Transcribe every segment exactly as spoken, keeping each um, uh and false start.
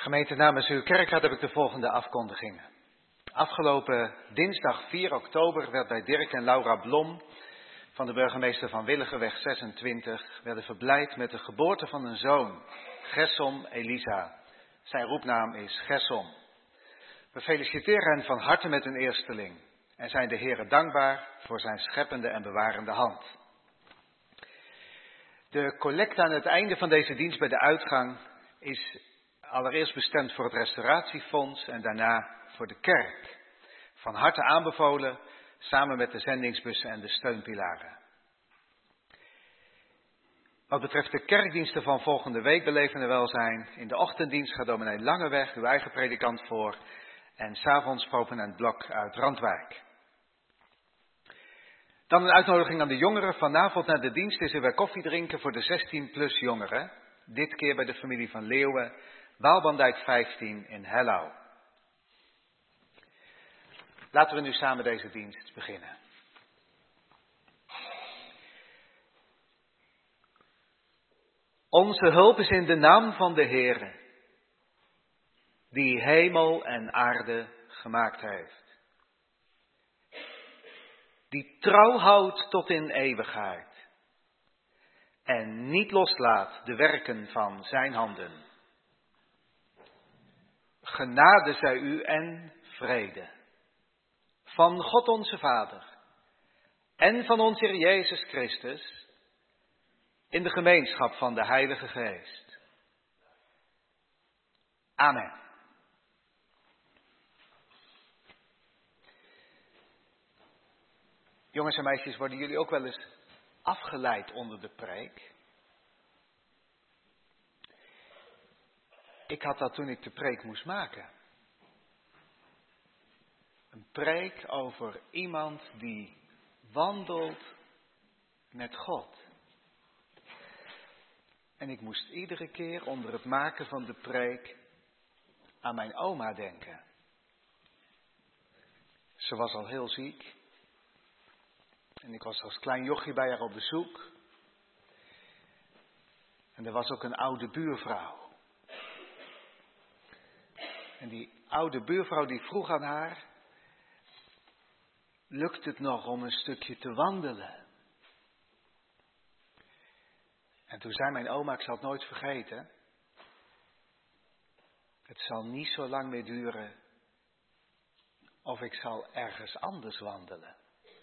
Gemeente, namens uw kerkraad heb ik de volgende afkondigingen. Afgelopen dinsdag vier oktober werd bij Dirk en Laura Blom van de burgemeester van Willigenweg zesentwintig werden verblijd met de geboorte van een zoon, Gersom Elisa. Zijn roepnaam is Gersom. We feliciteren hen van harte met hun eersteling en zijn de Heere dankbaar voor zijn scheppende en bewarende hand. De collecte aan het einde van deze dienst bij de uitgang is allereerst bestemd voor het restauratiefonds en daarna voor de kerk. Van harte aanbevolen, samen met de zendingsbussen en de steunpilaren. Wat betreft de kerkdiensten van volgende week beleven er welzijn. In de ochtenddienst gaat dominee Langeweg, uw eigen predikant, voor. En 's avonds proponent Blok uit Randwijk. Dan een uitnodiging aan de jongeren. Vanavond na de dienst is er weer koffie drinken voor de zestien plus jongeren. Dit keer bij de familie van Leeuwen, Waalbandijk vijftien in Hellouw. Laten we nu samen deze dienst beginnen. Onze hulp is in de naam van de Heere, die hemel en aarde gemaakt heeft. Die trouw houdt tot in eeuwigheid en niet loslaat de werken van zijn handen. Genade zij u en vrede van God onze Vader en van onze Heer Jezus Christus in de gemeenschap van de Heilige Geest. Amen. Jongens en meisjes, worden jullie ook wel eens afgeleid onder de preek? Ik had dat toen ik de preek moest maken. Een preek over iemand die wandelt met God. En ik moest iedere keer onder het maken van de preek aan mijn oma denken. Ze was al heel ziek. En ik was als klein jochie bij haar op bezoek. En er was ook een oude buurvrouw. En die oude buurvrouw die vroeg aan haar: lukt het nog om een stukje te wandelen? En toen zei mijn oma, ik zal het nooit vergeten: het zal niet zo lang meer duren of ik zal ergens anders wandelen.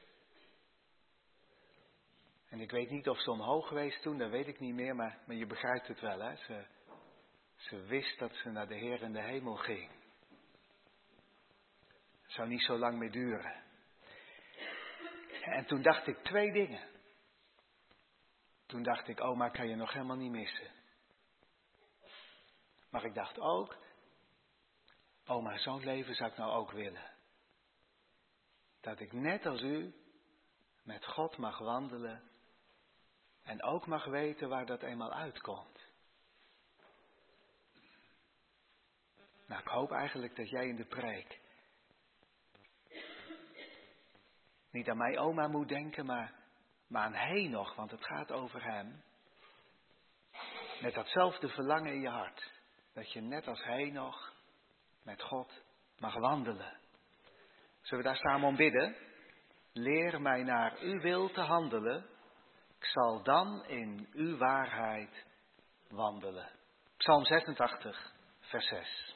En ik weet niet of ze omhoog geweest toen, dat weet ik niet meer, maar, maar je begrijpt het wel, hè. Ze, ze wist dat ze naar de Heer in de hemel ging. Het zou niet zo lang meer duren. En toen dacht ik twee dingen. Toen dacht ik, oma, kan je nog helemaal niet missen. Maar ik dacht ook, oma, zo'n leven zou ik nou ook willen. Dat ik net als u met God mag wandelen en ook mag weten waar dat eenmaal uitkomt. Nou, ik hoop eigenlijk dat jij in de preek niet aan mijn oma moet denken, maar, maar aan Henoch, want het gaat over hem. Met datzelfde verlangen in je hart. Dat je net als Henoch met God mag wandelen. Zullen we daar samen om bidden? Leer mij naar uw wil te handelen. Ik zal dan in uw waarheid wandelen. Psalm zesentachtig, vers zes.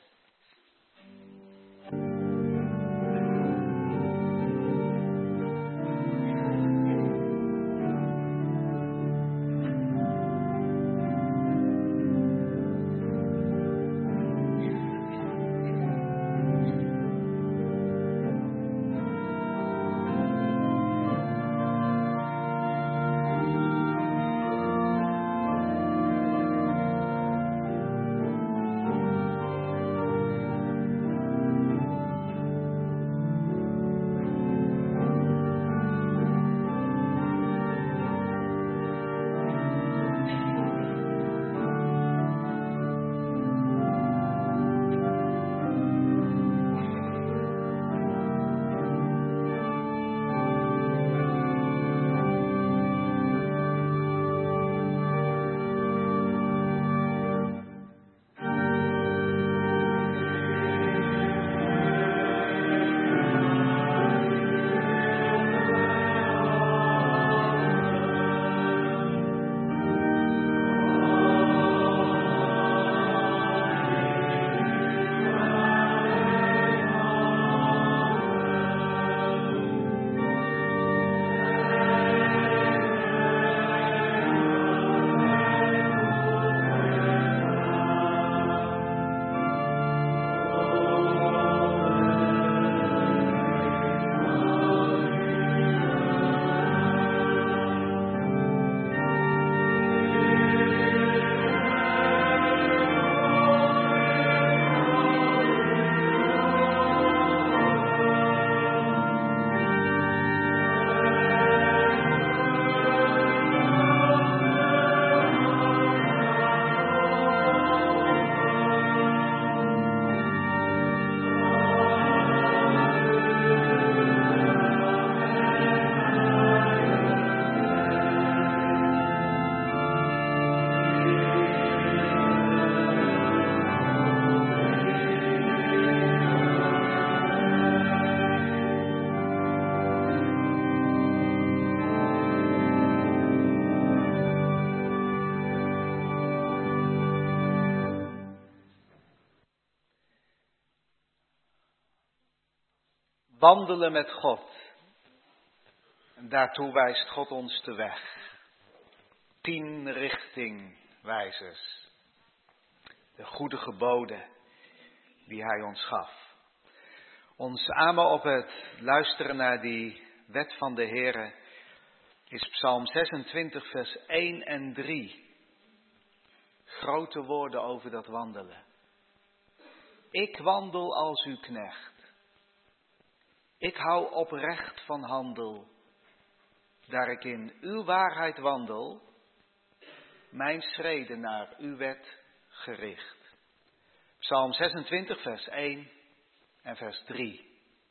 Wandelen met God. En daartoe wijst God ons de weg. Tien richtingwijzers. De goede geboden die hij ons gaf. Ons amen op het luisteren naar die wet van de Heere is Psalm zesentwintig vers één en drie. Grote woorden over dat wandelen. Ik wandel als uw knecht. Ik hou oprecht van handel. Daar ik in uw waarheid wandel, mijn schreden naar uw wet gericht. Psalm zesentwintig vers één en vers drie.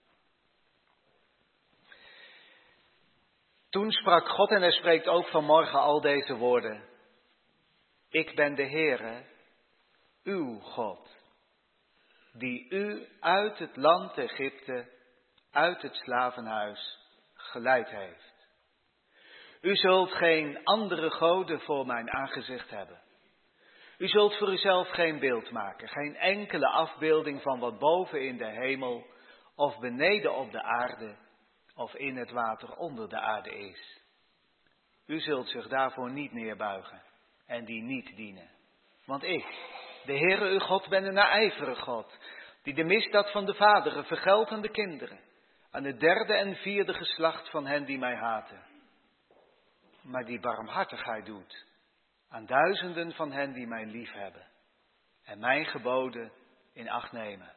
Toen sprak God en hij spreekt ook vanmorgen al deze woorden. Ik ben de Heere, uw God, die u uit het land Egypte, uit het slavenhuis, geleid heeft. U zult geen andere goden voor mijn aangezicht hebben. U zult voor uzelf geen beeld maken, geen enkele afbeelding van wat boven in de hemel of beneden op de aarde of in het water onder de aarde is. U zult zich daarvoor niet neerbuigen en die niet dienen. Want ik, de Heere uw God, ben een naijverige God, die de misdaad van de vaderen vergeldt aan de kinderen, aan het derde en vierde geslacht van hen die mij haten. Maar die barmhartigheid doet aan duizenden van hen die mij lief hebben en mijn geboden in acht nemen.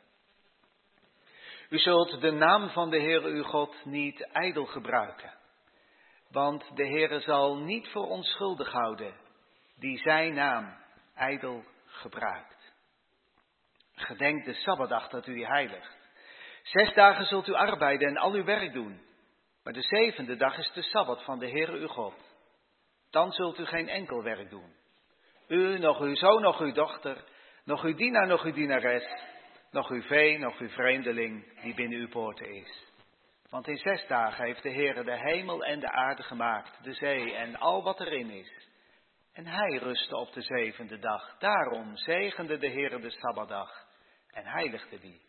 U zult de naam van de Heere uw God niet ijdel gebruiken, want de Heere zal niet voor onschuldig houden die zijn naam ijdel gebruikt. Gedenk de Sabbatdag dat u heiligt. Zes dagen zult u arbeiden en al uw werk doen, maar de zevende dag is de Sabbat van de Heere uw God. Dan zult u geen enkel werk doen. U, nog uw zoon, nog uw dochter, nog uw dienaar, nog uw dienares, nog uw vee, nog uw vreemdeling die binnen uw poorten is. Want in zes dagen heeft de Heere de hemel en de aarde gemaakt, de zee en al wat erin is. En hij rustte op de zevende dag. Daarom zegende de Heere de Sabbatdag en heiligde die.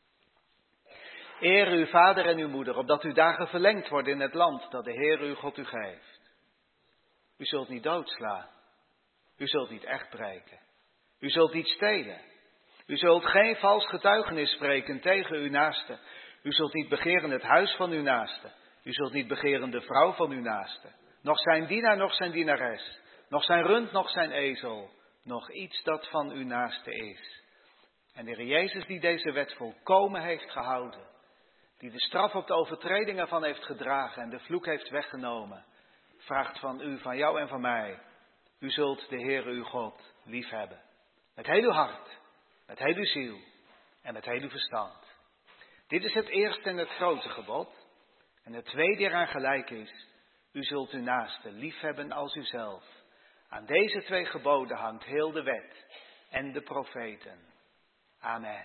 Eer uw vader en uw moeder, opdat uw dagen verlengd worden in het land dat de Heere uw God u geeft. U zult niet doodslaan. U zult niet echt breken. U zult niet stelen. U zult geen vals getuigenis spreken tegen uw naaste. U zult niet begeren het huis van uw naaste. U zult niet begeren de vrouw van uw naaste. Nog zijn dienaar, nog zijn dienares. Nog zijn rund, nog zijn ezel. Nog iets dat van uw naaste is. En de Heer Jezus die deze wet volkomen heeft gehouden. Die de straf op de overtreding ervan heeft gedragen en de vloek heeft weggenomen. Vraagt van u, van jou en van mij. U zult de Heere uw God lief hebben. Met heel uw hart, met heel uw ziel en met heel uw verstand. Dit is het eerste en het grote gebod. En het tweede eraan gelijk is. U zult uw naaste lief hebben als uzelf. Aan deze twee geboden hangt heel de wet en de profeten. Amen.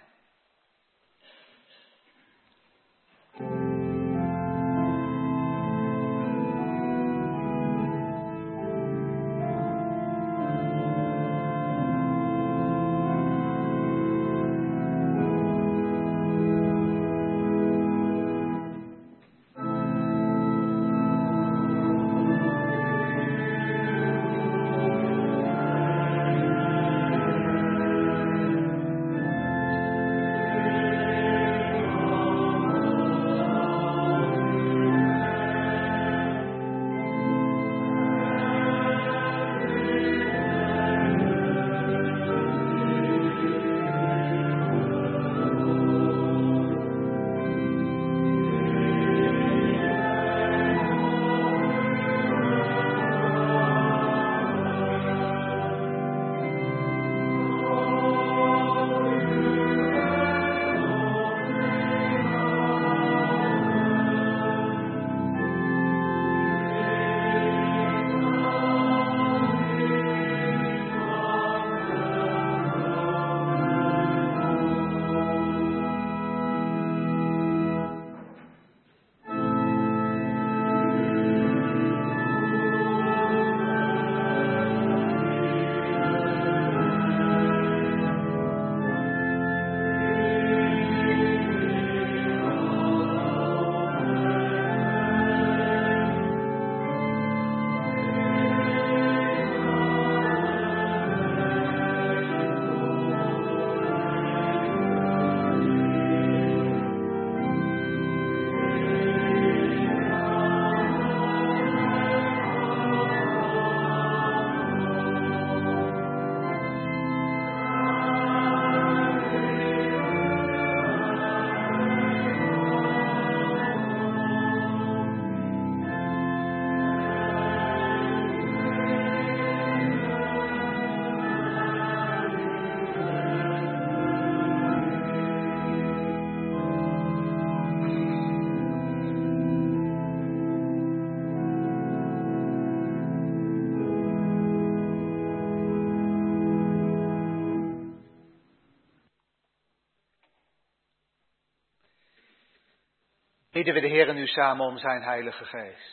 Bidden we de Heer nu samen om zijn Heilige Geest.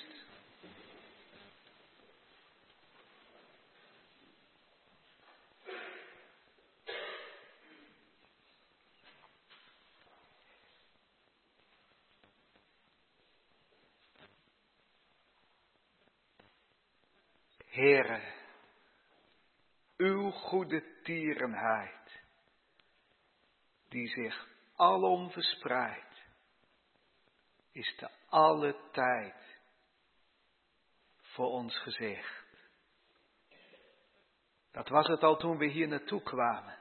Heere, uw goede tierenheid, die zich alom verspreidt, is te alle tijd voor ons gezicht. Dat was het al toen we hier naartoe kwamen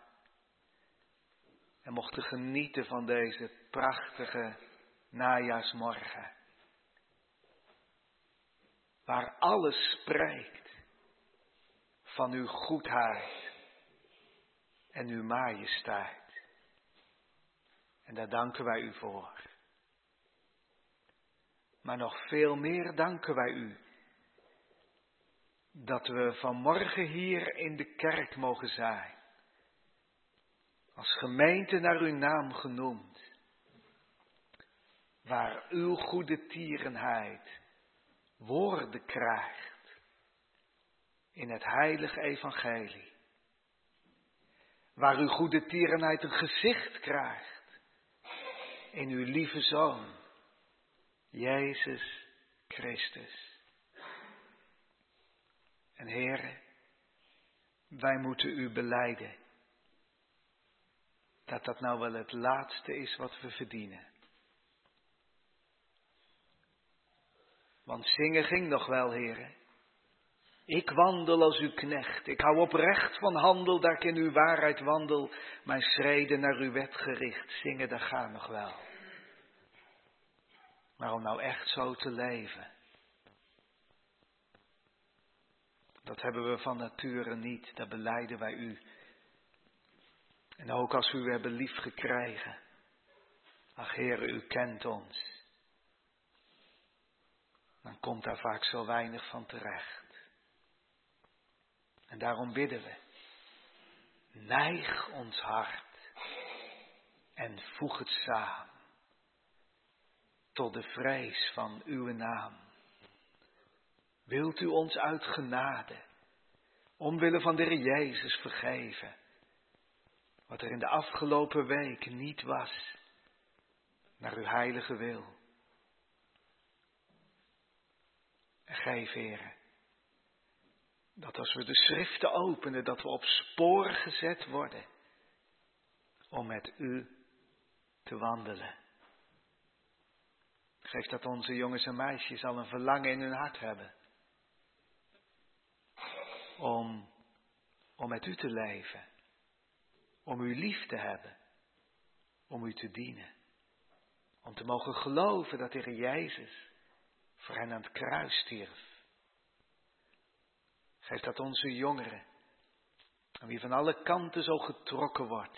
en mochten genieten van deze prachtige najaarsmorgen, waar alles spreekt van uw goedheid en uw majesteit. En daar danken wij u voor. Maar nog veel meer danken wij u dat we vanmorgen hier in de kerk mogen zijn. Als gemeente naar uw naam genoemd. Waar uw goede tierenheid woorden krijgt in het heilige evangelie. Waar uw goede tierenheid een gezicht krijgt in uw lieve Zoon, Jezus Christus. En Heere, wij moeten u belijden dat dat nou wel het laatste is wat we verdienen. Want zingen ging nog wel, Heere. Ik wandel als uw knecht, ik hou oprecht van handel, daar ik in uw waarheid wandel, mijn schreden naar uw wet gericht, zingen dat gaat nog wel. Maar om nou echt zo te leven, dat hebben we van nature niet, dat belijden wij u. En ook als we u hebben lief gekregen, ach Heere, u kent ons, dan komt daar vaak zo weinig van terecht. En daarom bidden we, neig ons hart en voeg het samen tot de vrees van uw naam. Wilt u ons uit genade, omwille van de Heer Jezus vergeven, wat er in de afgelopen week niet was, naar uw heilige wil. En geef, Heere, dat als we de schriften openen, dat we op spoor gezet worden om met u te wandelen. Geef dat onze jongens en meisjes al een verlangen in hun hart hebben. Om, om met u te leven. Om u lief te hebben. Om u te dienen. Om te mogen geloven dat de Heer Jezus voor hen aan het kruis stierf. Geef dat onze jongeren, aan wie van alle kanten zo getrokken wordt,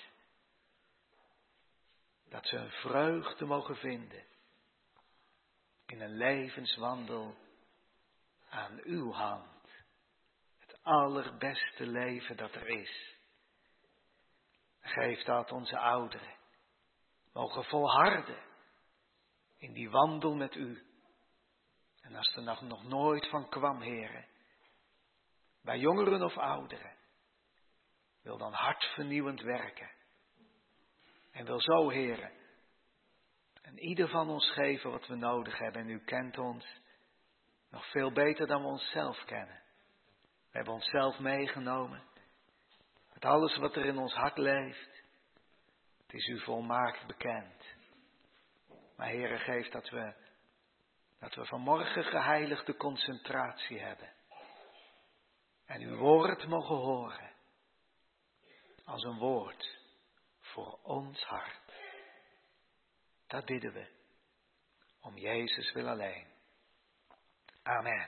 dat ze een vreugde mogen vinden in een levenswandel aan uw hand. Het allerbeste leven dat er is. Geef dat onze ouderen mogen volharden in die wandel met u. En als er nog, nog nooit van kwam, Heere, bij jongeren of ouderen, wil dan hartvernieuwend werken. En wil zo, Heere, en ieder van ons geven wat we nodig hebben. En u kent ons nog veel beter dan we onszelf kennen. We hebben onszelf meegenomen. Met alles wat er in ons hart leeft. Het is u volmaakt bekend. Maar Heere, geef dat we, dat we vanmorgen geheiligde concentratie hebben. En uw woord mogen horen. Als een woord voor ons hart. Dat bidden we. Om Jezus wil alleen. Amen.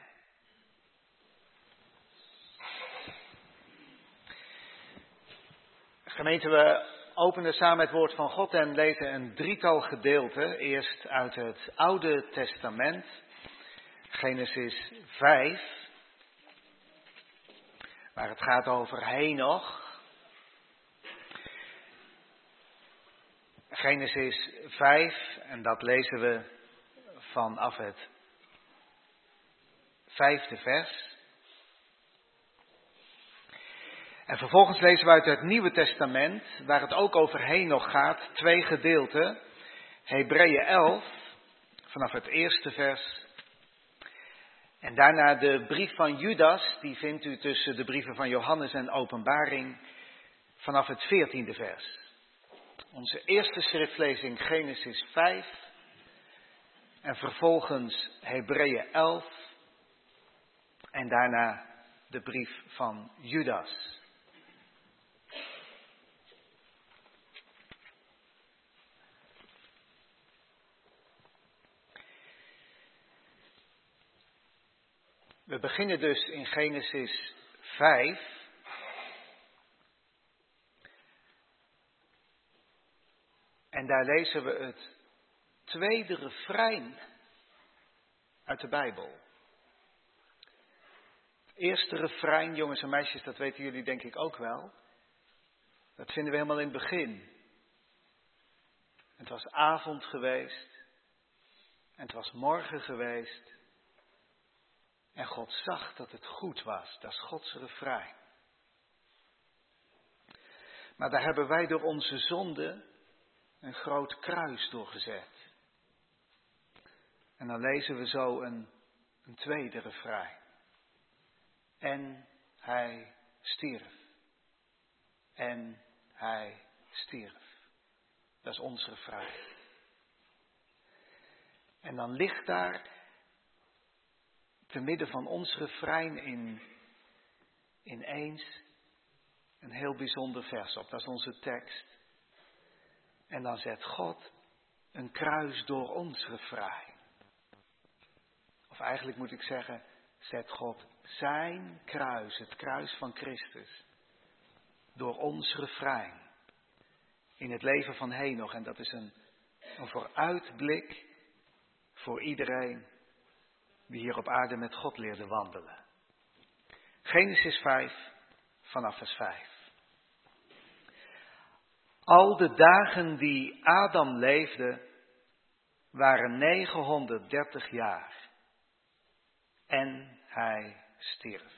Gemeente, we openen samen het woord van God en lezen een drietal gedeelten. Eerst uit het Oude Testament. Genesis vijf. Waar het gaat over Henoch. Genesis vijf, en dat lezen we vanaf het vijfde vers. En vervolgens lezen we uit het Nieuwe Testament, waar het ook over Henoch gaat, twee gedeelten. Hebreeën elf, vanaf het eerste vers. En daarna de brief van Judas, die vindt u tussen de brieven van Johannes en Openbaring, vanaf het veertiende vers. Onze eerste schriftlezing Genesis vijf en vervolgens Hebreeën elf en daarna de brief van Judas. We beginnen dus in Genesis vijf. En daar lezen we het tweede refrein uit de Bijbel. Het eerste refrein, jongens en meisjes, dat weten jullie denk ik ook wel. Dat vinden we helemaal in het begin. Het was avond geweest. En het was morgen geweest. En God zag dat het goed was. Dat is Gods refrein. Maar daar hebben wij door onze zonde een groot kruis doorgezet. En dan lezen we zo een, een tweede refrein. En hij stierf. En hij stierf. Dat is ons refrein. En dan ligt daar te midden van ons refrein in, ineens een heel bijzonder vers op. Dat is onze tekst. En dan zet God een kruis door ons refrein. Of eigenlijk moet ik zeggen, zet God zijn kruis, het kruis van Christus, door ons refrein in het leven van Henoch. En dat is een, een vooruitblik voor iedereen die hier op aarde met God leerde wandelen. Genesis vijf, vanaf vers vijf. Al de dagen die Adam leefde, waren negenhonderddertig jaar. En hij stierf.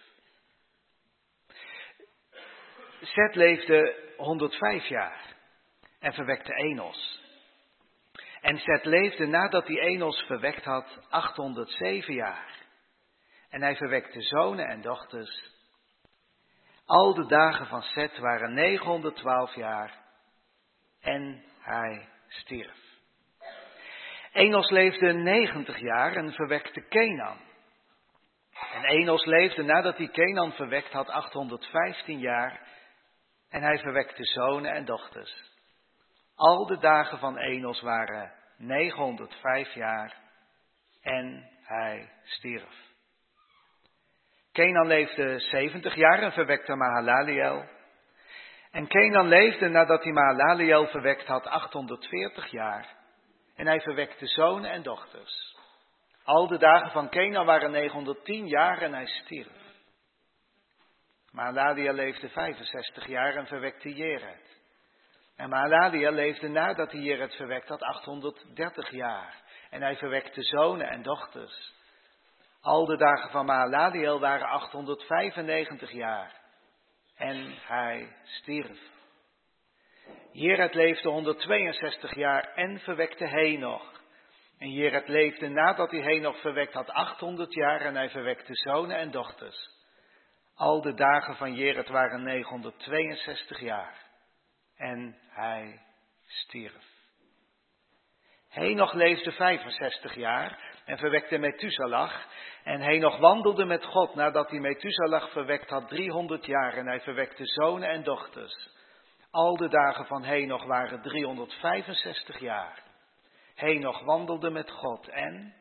Zet leefde honderdvijf jaar en verwekte Enos. En Zet leefde nadat hij Enos verwekt had achthonderdzeven jaar. En hij verwekte zonen en dochters. Al de dagen van Zet waren negenhonderdtwaalf jaar. En hij stierf. Enos leefde negentig jaar en verwekte Kenan. En Enos leefde nadat hij Kenan verwekt had achthonderdvijftien jaar. En hij verwekte zonen en dochters. Al de dagen van Enos waren negenhonderdvijf jaar. En hij stierf. Kenan leefde zeventig jaar en verwekte Mahalaleel. En Kenan leefde nadat hij Mahalaleel verwekt had achthonderdveertig jaar. En hij verwekte zonen en dochters. Al de dagen van Kenan waren negenhonderdtien jaar en hij stierf. Mahalaleel leefde vijfenzestig jaar en verwekte Jered. En Mahalaleel leefde nadat hij Jered verwekt had achthonderddertig jaar. En hij verwekte zonen en dochters. Al de dagen van Mahalaleel waren achthonderdvijfennegentig jaar. En hij stierf. Jered leefde honderdtweeënzestig jaar en verwekte Henoch. En Jered leefde nadat hij Henoch verwekt had achthonderd jaar en hij verwekte zonen en dochters. Al de dagen van Jered waren negenhonderdtweeënzestig jaar. En hij stierf. Henoch leefde vijfenzestig jaar en verwekte Methuselah. En Henoch wandelde met God nadat hij Methuselah verwekt had driehonderd jaar en hij verwekte zonen en dochters. Al de dagen van Henoch waren driehonderdvijfenzestig jaar. Henoch wandelde met God en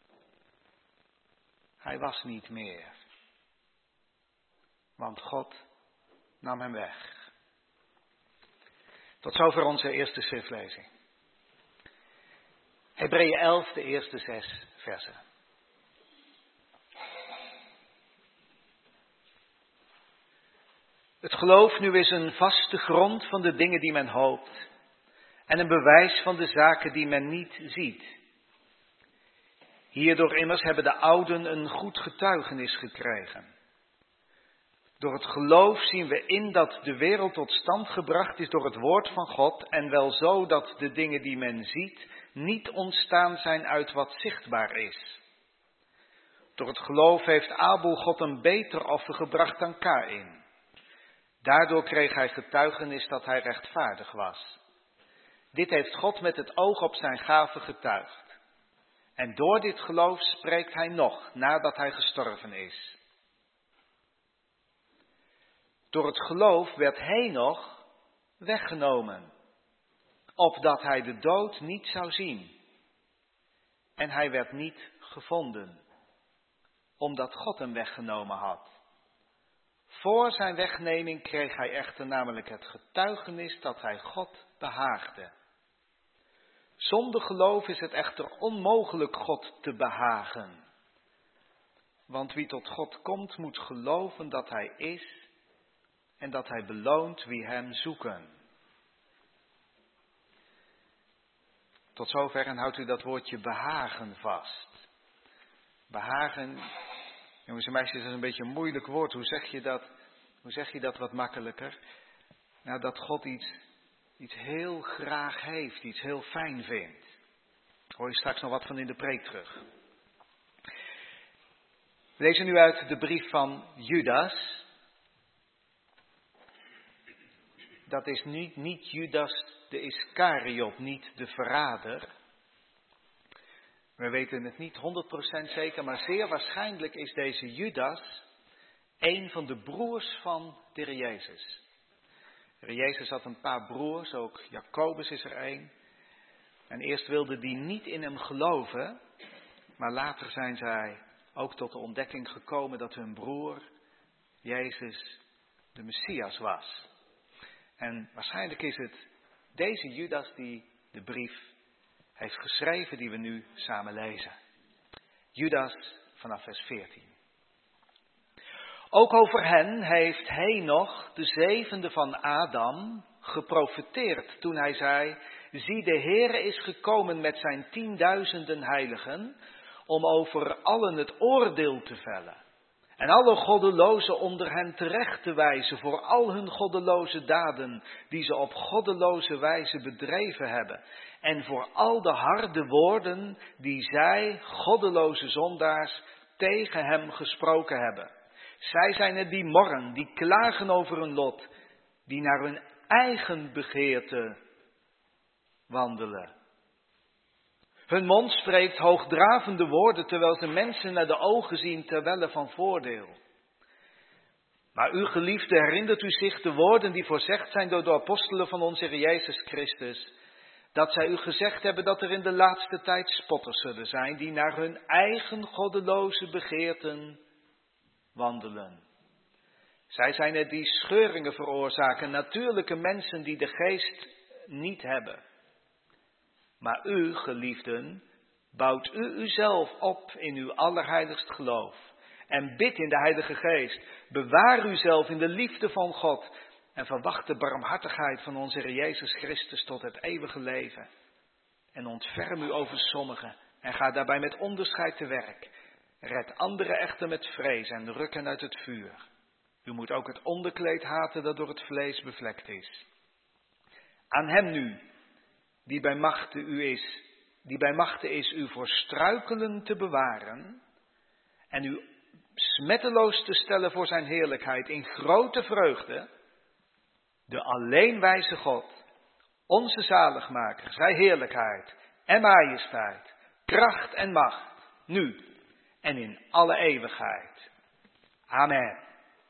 hij was niet meer. Want God nam hem weg. Tot zover onze eerste schriftlezing. Hebreeën elf, de eerste zes versen. Het geloof nu is een vaste grond van de dingen die men hoopt en een bewijs van de zaken die men niet ziet. Hierdoor immers hebben de ouden een goed getuigenis gekregen. Door het geloof zien we in dat de wereld tot stand gebracht is door het woord van God en wel zo dat de dingen die men ziet niet ontstaan zijn uit wat zichtbaar is. Door het geloof heeft Abel God een beter offer gebracht dan Kaïn. Daardoor kreeg hij getuigenis dat hij rechtvaardig was. Dit heeft God met het oog op zijn gave getuigd. En door dit geloof spreekt hij nog nadat hij gestorven is. Door het geloof werd Henoch weggenomen, opdat hij de dood niet zou zien. En hij werd niet gevonden, omdat God hem weggenomen had. Voor zijn wegneming kreeg hij echter namelijk het getuigenis dat hij God behaagde. Zonder geloof is het echter onmogelijk God te behagen. Want wie tot God komt moet geloven dat hij is en dat hij beloont wie hem zoeken. Tot zover en houdt u dat woordje behagen vast. Behagen, jongens en meisjes, is een beetje een moeilijk woord. Hoe zeg je dat, hoe zeg je dat wat makkelijker? Nou, dat God iets, iets heel graag heeft, iets heel fijn vindt. Daar hoor je straks nog wat van in de preek terug. We lezen nu uit de brief van Judas. Dat is niet, niet Judas de Iskariot, niet de verrader. We weten het niet honderd procent zeker, maar zeer waarschijnlijk is deze Judas een van de broers van de Heer Jezus. De Heer Jezus had een paar broers, ook Jacobus is er een. En eerst wilden die niet in hem geloven, maar later zijn zij ook tot de ontdekking gekomen dat hun broer Jezus de Messias was. En waarschijnlijk is het deze Judas die de brief heeft geschreven die we nu samen lezen. Judas vanaf vers veertien. Ook over hen heeft Henoch, de zevende van Adam, geprofeteerd toen hij zei: zie, de Heere is gekomen met zijn tienduizenden heiligen om over allen het oordeel te vellen. En alle goddelozen onder hen terecht te wijzen voor al hun goddeloze daden die ze op goddeloze wijze bedreven hebben. En voor al de harde woorden die zij, goddeloze zondaars, tegen hem gesproken hebben. Zij zijn het die morren, die klagen over hun lot, die naar hun eigen begeerte wandelen. Hun mond spreekt hoogdravende woorden, terwijl ze mensen naar de ogen zien ter wille van voordeel. Maar u geliefde, herinnert u zich de woorden die voorzegd zijn door de apostelen van onze Heer Jezus Christus, dat zij u gezegd hebben dat er in de laatste tijd spotters zullen zijn, die naar hun eigen goddeloze begeerten wandelen. Zij zijn het die scheuringen veroorzaken, natuurlijke mensen die de geest niet hebben. Maar u, geliefden, bouwt u uzelf op in uw allerheiligst geloof. En bid in de Heilige Geest. Bewaar uzelf in de liefde van God. En verwacht de barmhartigheid van onze Heer Jezus Christus tot het eeuwige leven. En ontferm u over sommigen. En ga daarbij met onderscheid te werk. Red anderen echter met vrees en ruk hen uit het vuur. U moet ook het onderkleed haten dat door het vlees bevlekt is. Aan hem nu, die bij machte u is, die bij machte is u voor struikelen te bewaren en u smetteloos te stellen voor zijn heerlijkheid in grote vreugde, de alleen wijze God, onze zaligmaker, zij heerlijkheid en majesteit, kracht en macht, nu en in alle eeuwigheid. Amen.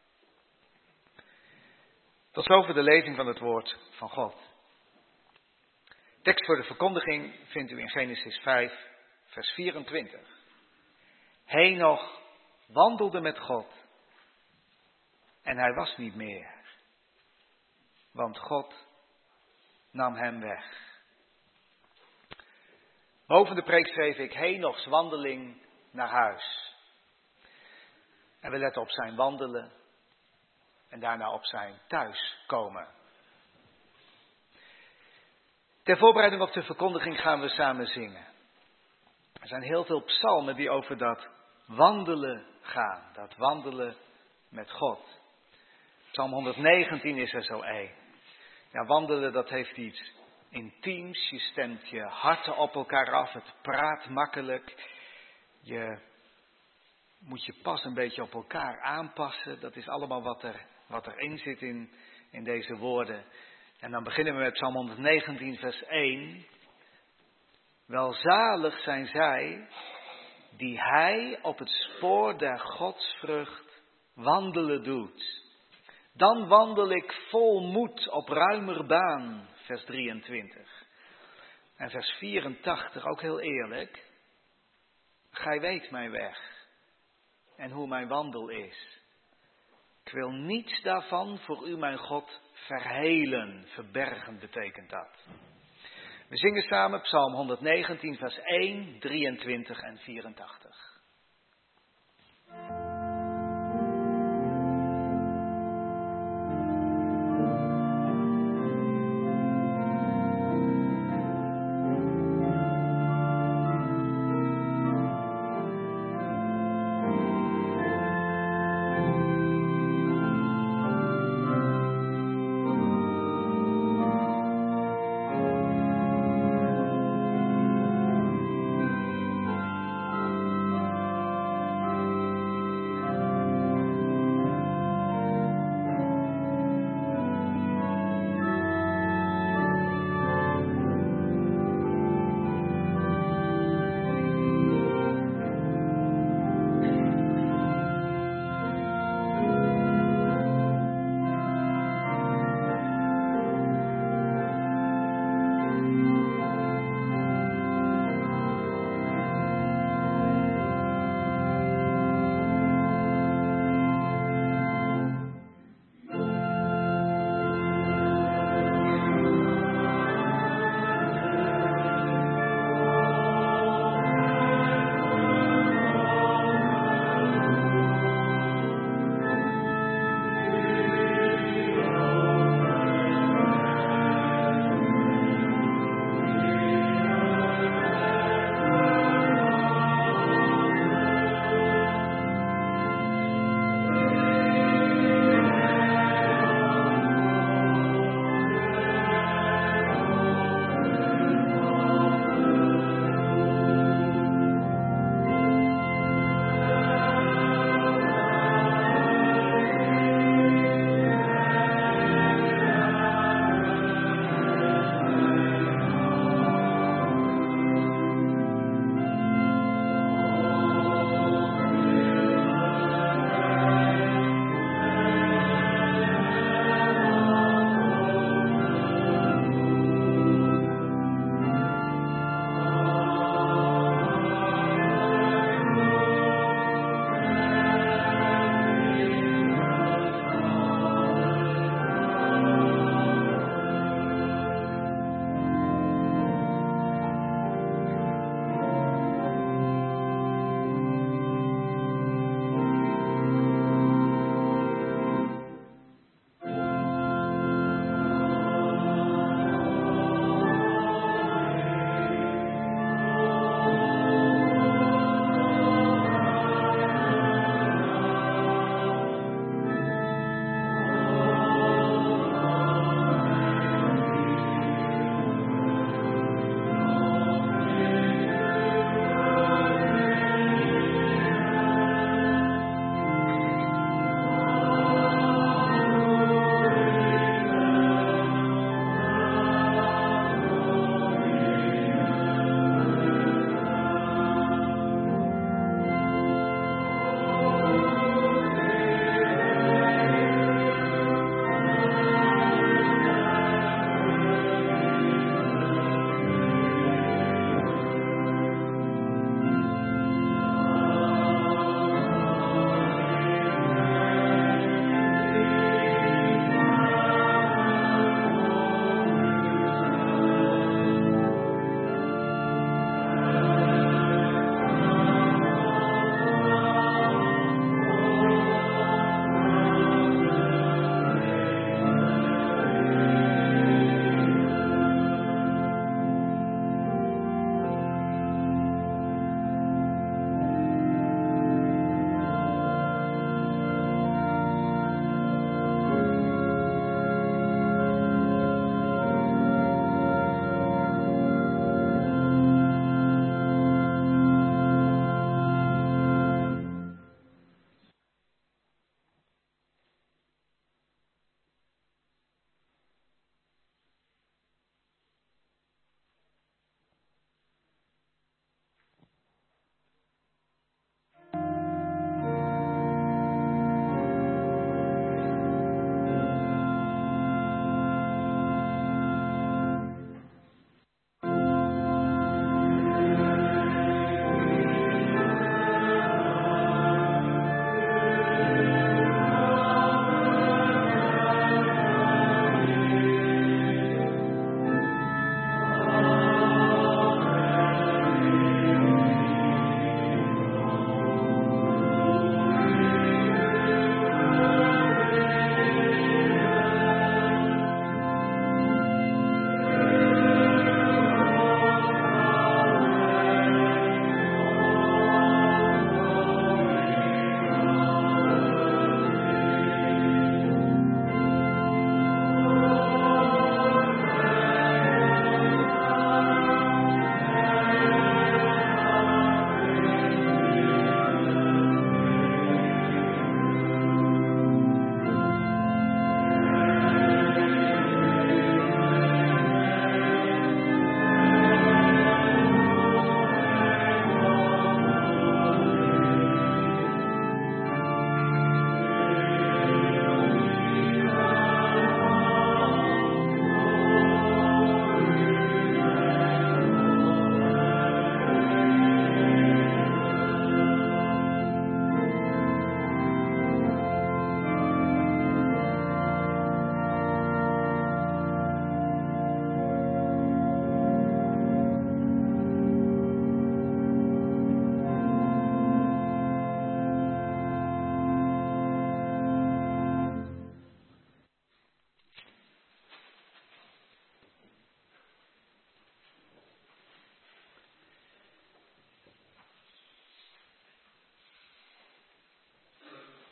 Tot zover de lezing van het woord van God. Tekst voor de verkondiging vindt u in Genesis vijf, vers vierentwintig. Henoch wandelde met God en hij was niet meer, want God nam hem weg. Boven de preek schreef ik Henochs wandeling naar huis. En we letten op zijn wandelen en daarna op zijn thuiskomen. Ter voorbereiding op de verkondiging gaan we samen zingen. Er zijn heel veel psalmen die over dat wandelen gaan. Dat wandelen met God. Psalm honderdnegentien is er zo één. Ja, wandelen dat heeft iets intiems. Je stemt je harten op elkaar af. Het praat makkelijk. Je moet je pas een beetje op elkaar aanpassen. Dat is allemaal wat er, wat erin zit in, in deze woorden. En dan beginnen we met Psalm honderdnegentien vers één. Welzalig zijn zij die hij op het spoor der godsvrucht wandelen doet. Dan wandel ik vol moed op ruimer baan, vers drieëntwintig. En vers vierentachtig, ook heel eerlijk. Gij weet mijn weg en hoe mijn wandel is. Ik wil niets daarvan voor u, mijn God, verhelen. Verbergen betekent dat. We zingen samen Psalm honderdnegentien, vers één, drieëntwintig en vierentachtig.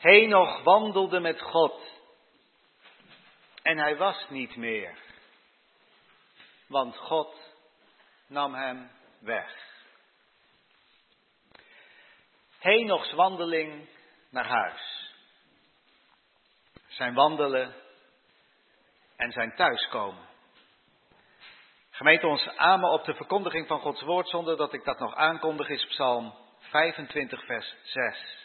Henoch wandelde met God. En hij was niet meer. Want God nam hem weg. Henochs wandeling naar huis. Zijn wandelen en zijn thuiskomen. Gemeente, ons amen op de verkondiging van Gods woord, zonder dat ik dat nog aankondig, is Psalm vijfentwintig vers zes.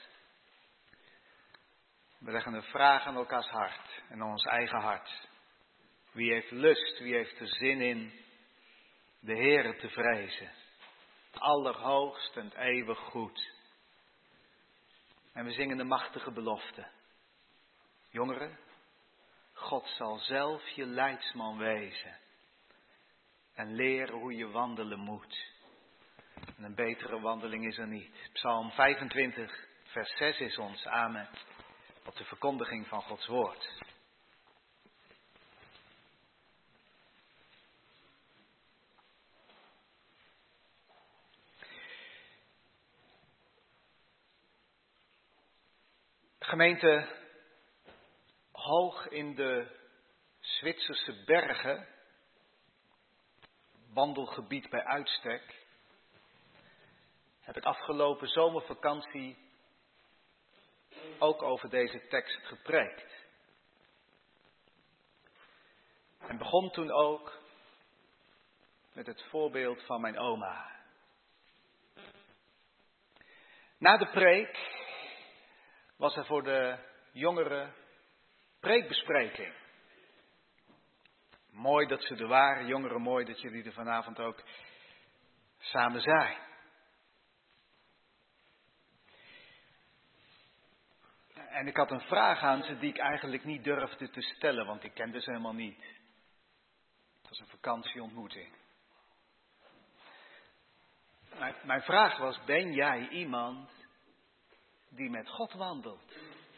We leggen een vraag aan elkaars hart en aan ons eigen hart. Wie heeft lust, wie heeft er zin in de Heere te vrezen? Allerhoogst en eeuwig goed. En we zingen de machtige belofte. Jongeren, God zal zelf je leidsman wezen. En leren hoe je wandelen moet. En een betere wandeling is er niet. Psalm vijfentwintig vers zes is ons amen op de verkondiging van Gods woord. Gemeente, hoog in de Zwitserse bergen, wandelgebied bij uitstek, heb ik afgelopen zomervakantie ook over deze tekst gepreekt. En begon toen ook met het voorbeeld van mijn oma. Na de preek was er voor de jongeren preekbespreking. Mooi dat ze er waren, jongeren, mooi dat jullie er vanavond ook samen zijn. En ik had een vraag aan ze die ik eigenlijk niet durfde te stellen, want ik kende ze helemaal niet. Het was een vakantieontmoeting. Mijn, mijn vraag was, ben jij iemand die met God wandelt?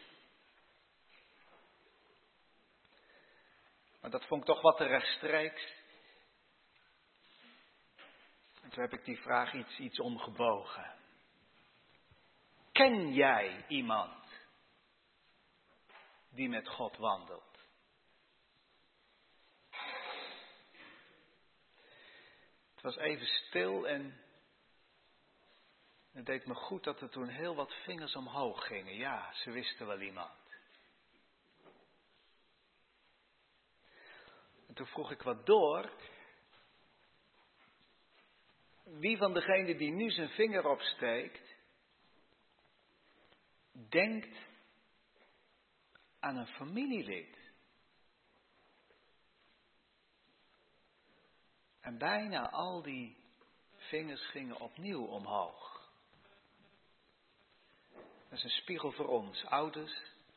Maar dat vond ik toch wat te rechtstreeks. En toen heb ik die vraag iets, iets omgebogen. Ken jij iemand die met God wandelt? Het was even stil en het deed me goed dat er toen heel wat vingers omhoog gingen. Ja, ze wisten wel iemand. En toen vroeg ik wat door. Wie van degenen die nu zijn vinger opsteekt, denkt aan een familielid? En bijna al die vingers gingen opnieuw omhoog. Dat is een spiegel voor ons, ouders,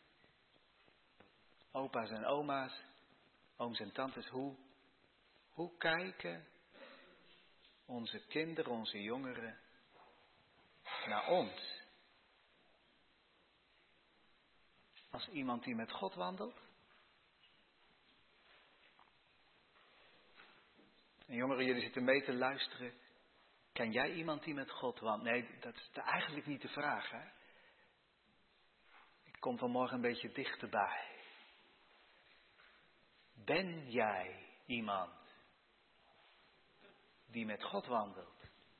opa's en oma's, ooms en tantes. Hoe, hoe kijken onze kinderen, onze jongeren naar ons? Als iemand die met God wandelt? En jongeren, jullie zitten mee te luisteren. Ken jij iemand die met God wandelt? Nee, dat is eigenlijk niet de vraag, hè? Ik kom vanmorgen een beetje dichterbij. Ben jij iemand die met God wandelt?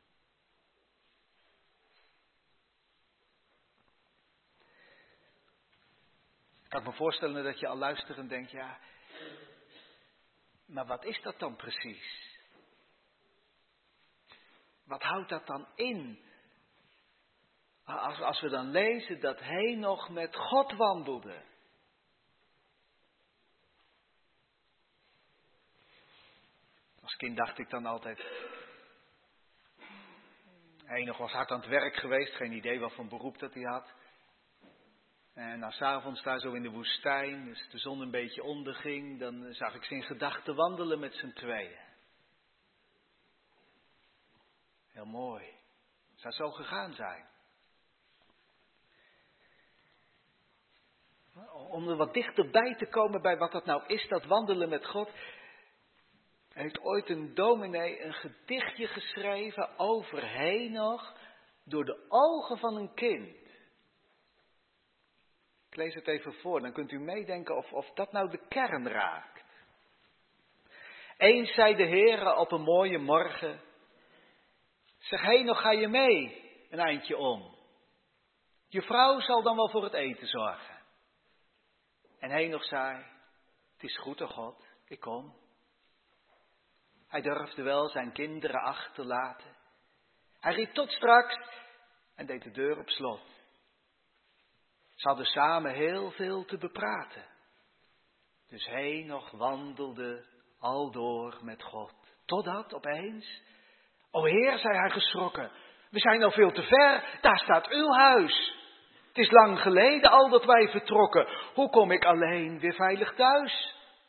Ik kan me voorstellen dat je al luisterend denkt, ja, maar wat is dat dan precies? Wat houdt dat dan in? Als, als we dan lezen dat Henoch met God wandelde. Als kind dacht ik dan altijd, Henoch was hard aan het werk geweest, geen idee wat voor beroep dat hij had. En als 's avonds daar zo in de woestijn, dus de zon een beetje onderging, dan zag ik ze in gedachten wandelen met z'n tweeën. Heel mooi. Het zou zo gegaan zijn. Om er wat dichterbij te komen bij wat dat nou is, dat wandelen met God, heeft ooit een dominee een gedichtje geschreven over Henoch door de ogen van een kind. Ik lees het even voor, dan kunt u meedenken of, of dat nou de kern raakt. Eens zei de Heere op een mooie morgen, zeg, Henoch, ga je mee een eindje om? Je vrouw zal dan wel voor het eten zorgen. En Henoch zei, het is goed, o God, ik kom. Hij durfde wel zijn kinderen achterlaten. Hij riep tot straks en deed de deur op slot. Ze hadden samen heel veel te bepraten. Dus Henoch wandelde aldoor met God. Totdat opeens, o Heer, zei hij geschrokken, we zijn al veel te ver, daar staat uw huis. Het is lang geleden al dat wij vertrokken. Hoe kom ik alleen weer veilig thuis?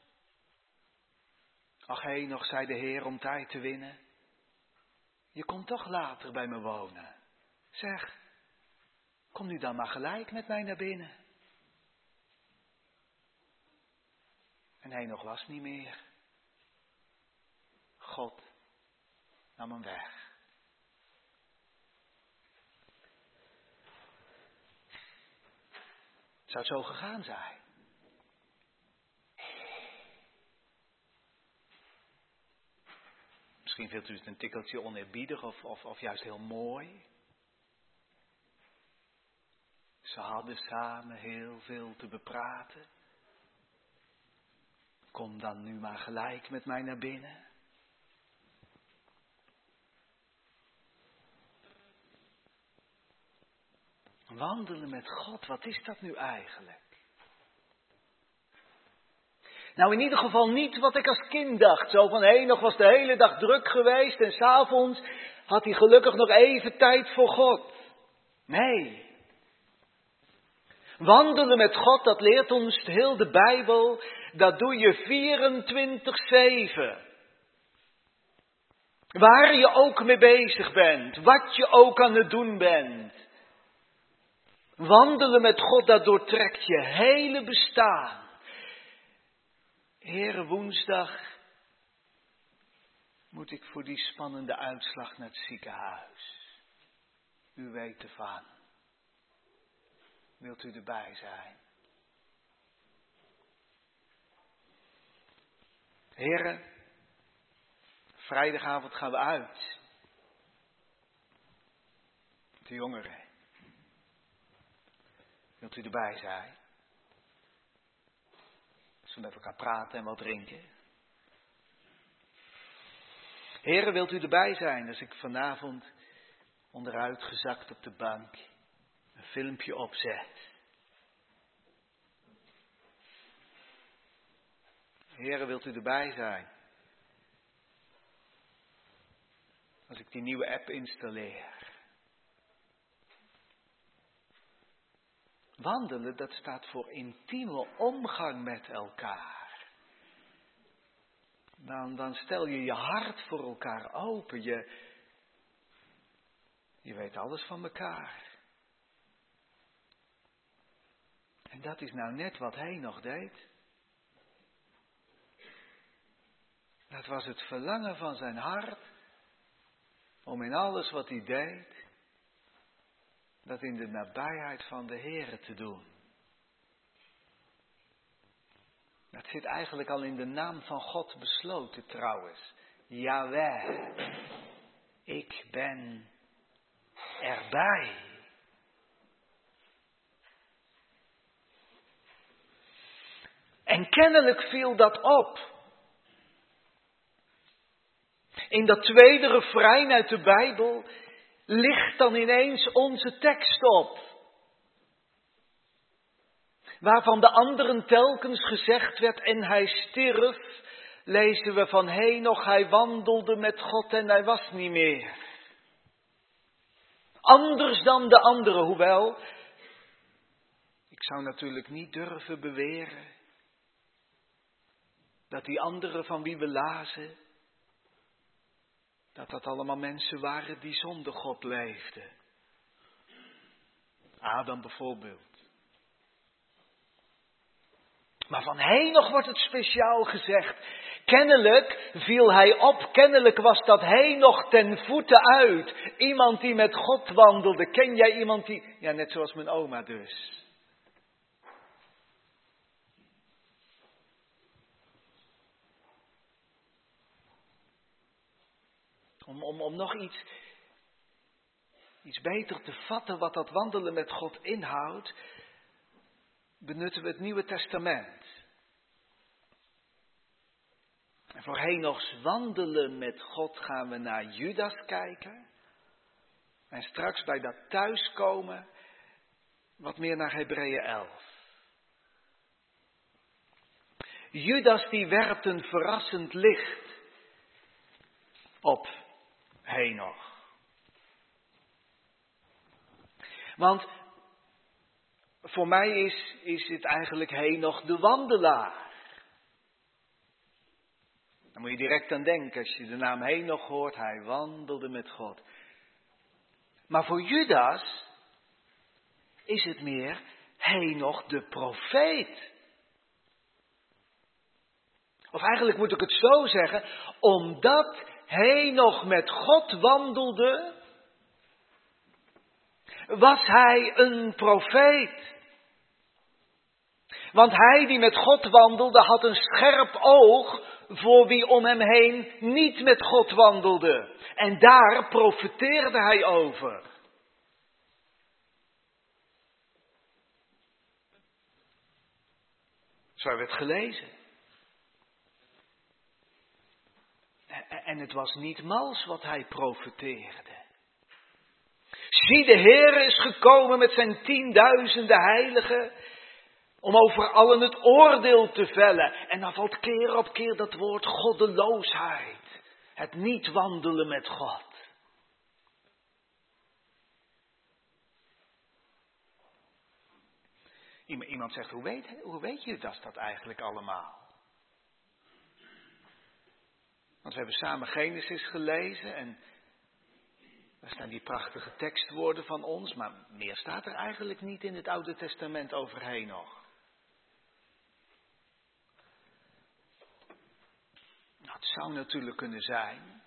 Ach, Henoch, zei de Heer om tijd te winnen. Je komt toch later bij me wonen. Zeg, kom nu dan maar gelijk met mij naar binnen. En Henoch was niet meer. God nam hem weg. Zou het zo gegaan zijn? Misschien vindt u het een tikkeltje oneerbiedig of, of, of juist heel mooi. Ze hadden samen heel veel te bepraten. Kom dan nu maar gelijk met mij naar binnen. Wandelen met God, wat is dat nu eigenlijk? Nou, in ieder geval niet wat ik als kind dacht. Zo van, Henoch was de hele dag druk geweest en 's avonds had hij gelukkig nog even tijd voor God. Nee. Wandelen met God, dat leert ons heel de Bijbel, dat doe je vierentwintig zeven. Waar je ook mee bezig bent, wat je ook aan het doen bent. Wandelen met God, dat doortrekt je hele bestaan. Heere, woensdag moet ik voor die spannende uitslag naar het ziekenhuis. U weet ervan. Wilt u erbij zijn? Heere, vrijdagavond gaan we uit. De jongeren. Wilt u erbij zijn? Als we met elkaar praten en wat drinken. Heren, wilt u erbij zijn als ik vanavond onderuit gezakt op de bank een filmpje opzet? Heren, wilt u erbij zijn als ik die nieuwe app installeer? Wandelen, dat staat voor intieme omgang met elkaar. Dan, dan stel je je hart voor elkaar open. Je, je weet alles van elkaar. En dat is nou net wat Henoch deed. Dat was het verlangen van zijn hart om in alles wat hij deed, dat in de nabijheid van de Heere te doen. Dat zit eigenlijk al in de naam van God besloten trouwens. Jaweh, ik ben erbij. En kennelijk viel dat op. In dat tweede refrein uit de Bijbel ligt dan ineens onze tekst op. Waarvan de anderen telkens gezegd werd en hij stierf, lezen we van Henoch, hij wandelde met God en hij was niet meer. Anders dan de anderen, hoewel, ik zou natuurlijk niet durven beweren dat die anderen van wie we lazen, dat dat allemaal mensen waren die zonder God leefden. Adam bijvoorbeeld. Maar van Henoch wordt het speciaal gezegd. Kennelijk viel hij op, kennelijk was dat Henoch ten voeten uit. Iemand die met God wandelde. Ken jij iemand die, ja net zoals mijn oma dus. Om, om, om nog iets, iets beter te vatten wat dat wandelen met God inhoudt, benutten we het Nieuwe Testament. En voor Henochs wandelen met God gaan we naar Judas kijken. En straks bij dat thuiskomen wat meer naar Hebreeën elf. Judas die werpt een verrassend licht op Henoch. Want voor mij is, is het eigenlijk Henoch de wandelaar. Daar moet je direct aan denken als je de naam Henoch hoort. Hij wandelde met God. Maar voor Judas is het meer Henoch de profeet. Of eigenlijk moet ik het zo zeggen, omdat Henoch met God wandelde, was hij een profeet. Want hij die met God wandelde had een scherp oog voor wie om hem heen niet met God wandelde. En daar profeteerde hij over. Zo hebben we het gelezen. En het was niet mals wat hij profeteerde. Zie, de Heer is gekomen met zijn tienduizenden heiligen om over allen het oordeel te vellen. En dan valt keer op keer dat woord goddeloosheid. Het niet wandelen met God. Iemand zegt, hoe weet, hoe weet je dat, dat eigenlijk allemaal? Want we hebben samen Genesis gelezen en daar staan die prachtige tekstwoorden van ons, maar meer staat er eigenlijk niet in het Oude Testament over Henoch. Nou, het zou natuurlijk kunnen zijn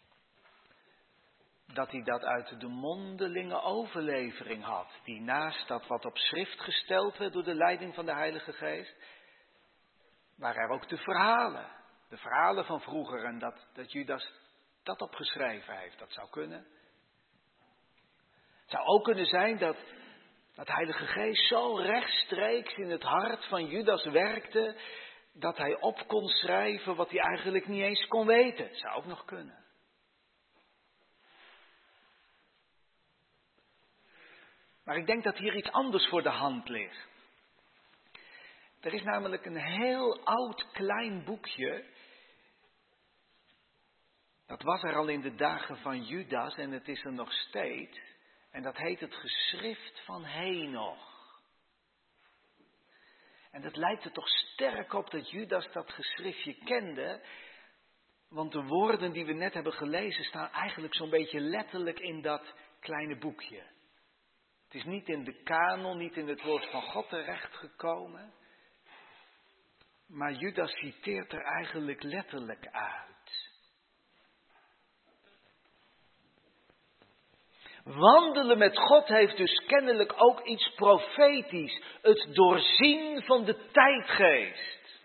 dat hij dat uit de mondelinge overlevering had, die naast dat wat op schrift gesteld werd door de leiding van de Heilige Geest, waren er ook de verhalen. De verhalen van vroeger en dat, dat Judas dat opgeschreven heeft, dat zou kunnen. Het zou ook kunnen zijn dat, dat de Heilige Geest zo rechtstreeks in het hart van Judas werkte, dat hij op kon schrijven wat hij eigenlijk niet eens kon weten. Zou ook nog kunnen. Maar ik denk dat hier iets anders voor de hand ligt. Er is namelijk een heel oud klein boekje. Dat was er al in de dagen van Judas en het is er nog steeds. En dat heet het Geschrift van Henoch. En dat lijkt er toch sterk op dat Judas dat geschriftje kende. Want de woorden die we net hebben gelezen staan eigenlijk zo'n beetje letterlijk in dat kleine boekje. Het is niet in de kanon, niet in het woord van God terechtgekomen. Maar Judas citeert er eigenlijk letterlijk uit. Wandelen met God heeft dus kennelijk ook iets profetisch. Het doorzien van de tijdgeest.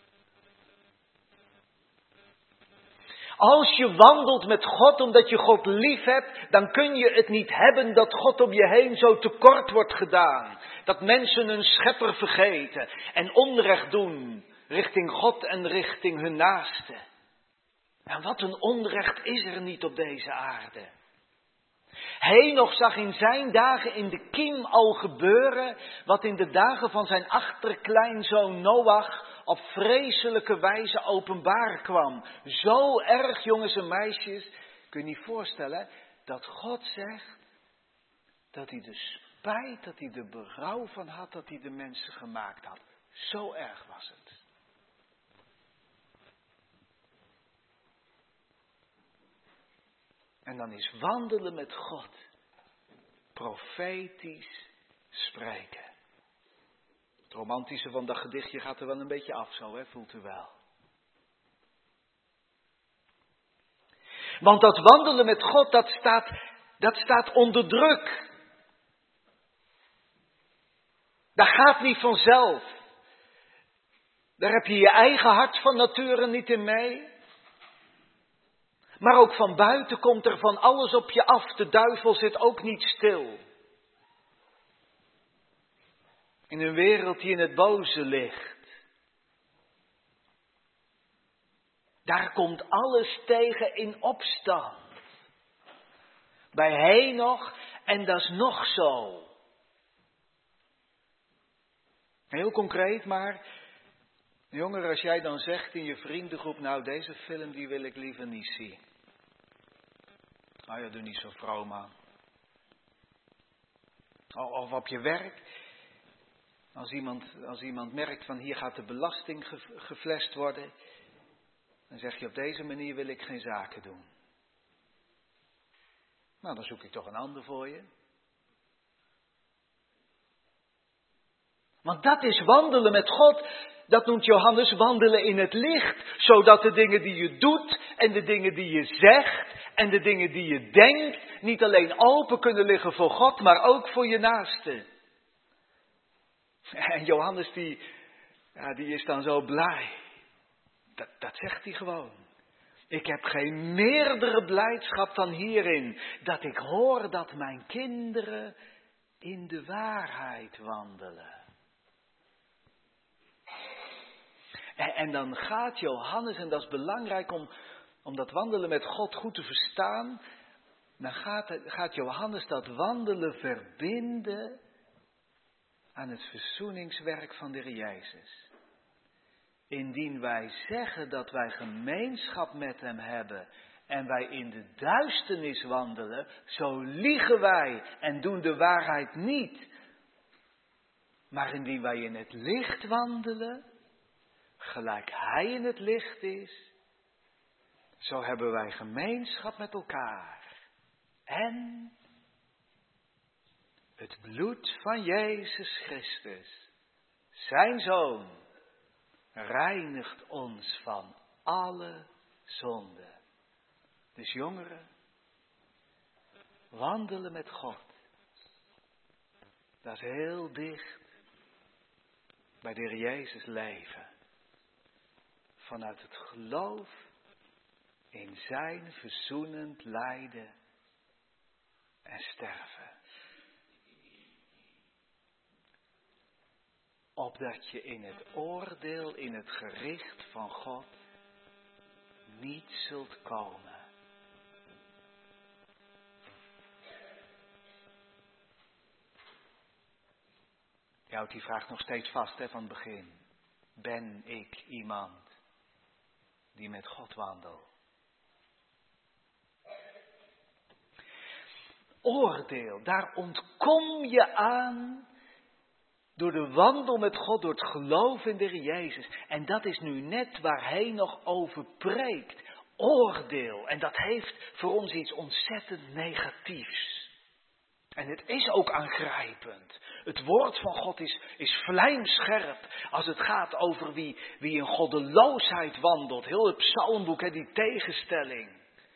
Als je wandelt met God omdat je God lief hebt, dan kun je het niet hebben dat God om je heen zo tekort wordt gedaan. Dat mensen hun schepper vergeten en onrecht doen richting God en richting hun naaste. En wat een onrecht is er niet op deze aarde. Henoch zag in zijn dagen in de kiem al gebeuren wat in de dagen van zijn achterkleinzoon Noach op vreselijke wijze openbaar kwam. Zo erg, jongens en meisjes, kun je niet voorstellen dat God zegt dat hij de spijt, dat hij de berouw van had dat hij de mensen gemaakt had. Zo erg was het. En dan is wandelen met God profetisch spreken. Het romantische van dat gedichtje gaat er wel een beetje af zo, hè? Voelt u wel. Want dat wandelen met God, dat staat, dat staat onder druk. Dat gaat niet vanzelf. Daar heb je je eigen hart van nature niet in mee. Maar ook van buiten komt er van alles op je af. De duivel zit ook niet stil. In een wereld die in het boze ligt. Daar komt alles tegen in opstand. Bij Henoch, en dat is nog zo. Heel concreet maar, jonger, als jij dan zegt in je vriendengroep, nou deze film die wil ik liever niet zien. Nou ja, doe niet zo vroom man. Of op je werk, als iemand, als iemand merkt van hier gaat de belasting ge, geflest worden, dan zeg je op deze manier wil ik geen zaken doen. Nou, dan zoek ik toch een ander voor je. Want dat is wandelen met God. Dat noemt Johannes wandelen in het licht. Zodat de dingen die je doet en de dingen die je zegt en de dingen die je denkt niet alleen open kunnen liggen voor God, maar ook voor je naaste. En Johannes die, ja, die is dan zo blij. Dat, dat zegt hij gewoon. Ik heb geen meerdere blijdschap dan hierin, dat ik hoor dat mijn kinderen in de waarheid wandelen. En, en dan gaat Johannes, en dat is belangrijk om, om dat wandelen met God goed te verstaan, dan gaat, gaat Johannes dat wandelen verbinden aan het verzoeningswerk van de Heer Jezus. Indien wij zeggen dat wij gemeenschap met hem hebben en wij in de duisternis wandelen, zo liegen wij en doen de waarheid niet. Maar indien wij in het licht wandelen, gelijk hij in het licht is, zo hebben wij gemeenschap met elkaar. En het bloed van Jezus Christus, zijn Zoon, reinigt ons van alle zonde. Dus jongeren, wandelen met God. Dat is heel dicht bij de Heer Jezus leven. Vanuit het geloof in zijn verzoenend lijden en sterven. Opdat je in het oordeel, in het gericht van God niet zult komen. Je houdt die vraag nog steeds vast hè, van het begin. Ben ik iemand die met God wandelt? Oordeel, daar ontkom je aan door de wandel met God, door het geloof in de Heer Jezus. En dat is nu net waar hij nog over preekt. Oordeel. En dat heeft voor ons iets ontzettend negatiefs. En het is ook aangrijpend. Het woord van God is, is vlijmscherp als het gaat over wie, wie in goddeloosheid wandelt. Heel het psalmboek, hè, die tegenstelling.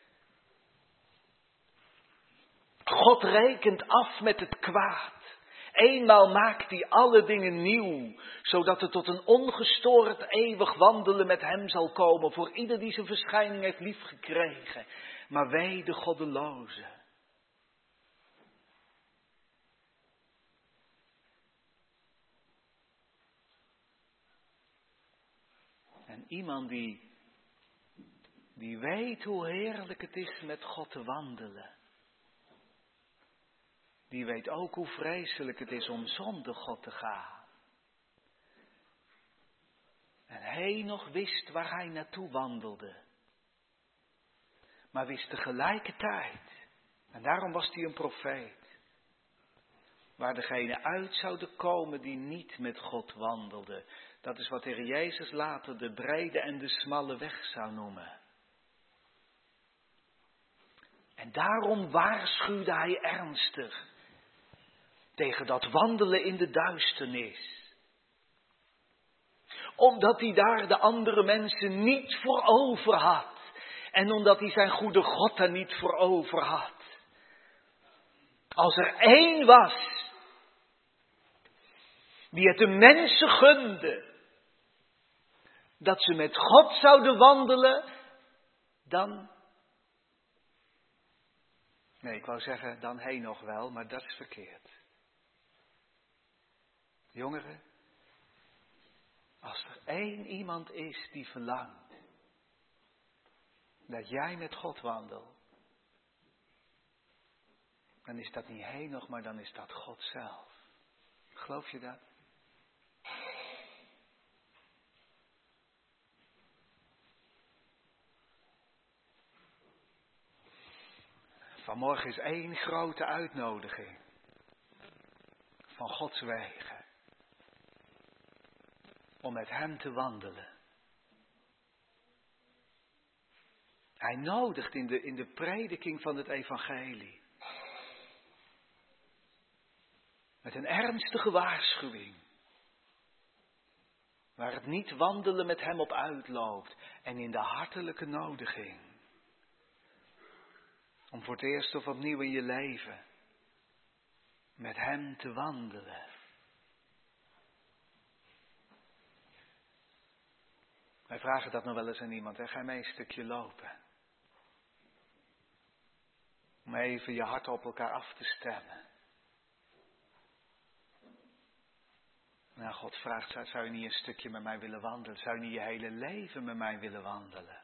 God rekent af met het kwaad. Eenmaal maakt hij alle dingen nieuw, zodat het tot een ongestoord eeuwig wandelen met hem zal komen voor ieder die zijn verschijning heeft liefgekregen. Maar wee de goddeloze. En iemand die, die weet hoe heerlijk het is met God te wandelen. Die weet ook hoe vreselijk het is om zonder God te gaan. En Henoch wist waar hij naartoe wandelde. Maar wist tegelijkertijd, en daarom was hij een profeet, waar degene uit zouden komen die niet met God wandelden. Dat is wat de Heer Jezus later de brede en de smalle weg zou noemen. En daarom waarschuwde hij ernstig tegen dat wandelen in de duisternis. Omdat hij daar de andere mensen niet voor over had. En omdat hij zijn goede God er niet voor over had. Als er één was die het de mensen gunde dat ze met God zouden wandelen, dan, Nee, ik wou zeggen dan Henoch wel, maar dat is verkeerd. Jongeren, als er één iemand is die verlangt dat jij met God wandelt, dan is dat niet Henoch, maar dan is dat God zelf. Geloof je dat? Vanmorgen is één grote uitnodiging van Gods wegen om met Hem te wandelen. Hij nodigt in de, in de prediking van het evangelie met een ernstige waarschuwing, waar het niet wandelen met Hem op uitloopt, en in de hartelijke nodiging om voor het eerst of opnieuw in je leven met Hem te wandelen. Wij vragen dat nog wel eens aan iemand, hè? Ga mee een stukje lopen. Om even je hart op elkaar af te stemmen. Nou, God vraagt, zou, zou je niet een stukje met mij willen wandelen? Zou je niet je hele leven met mij willen wandelen?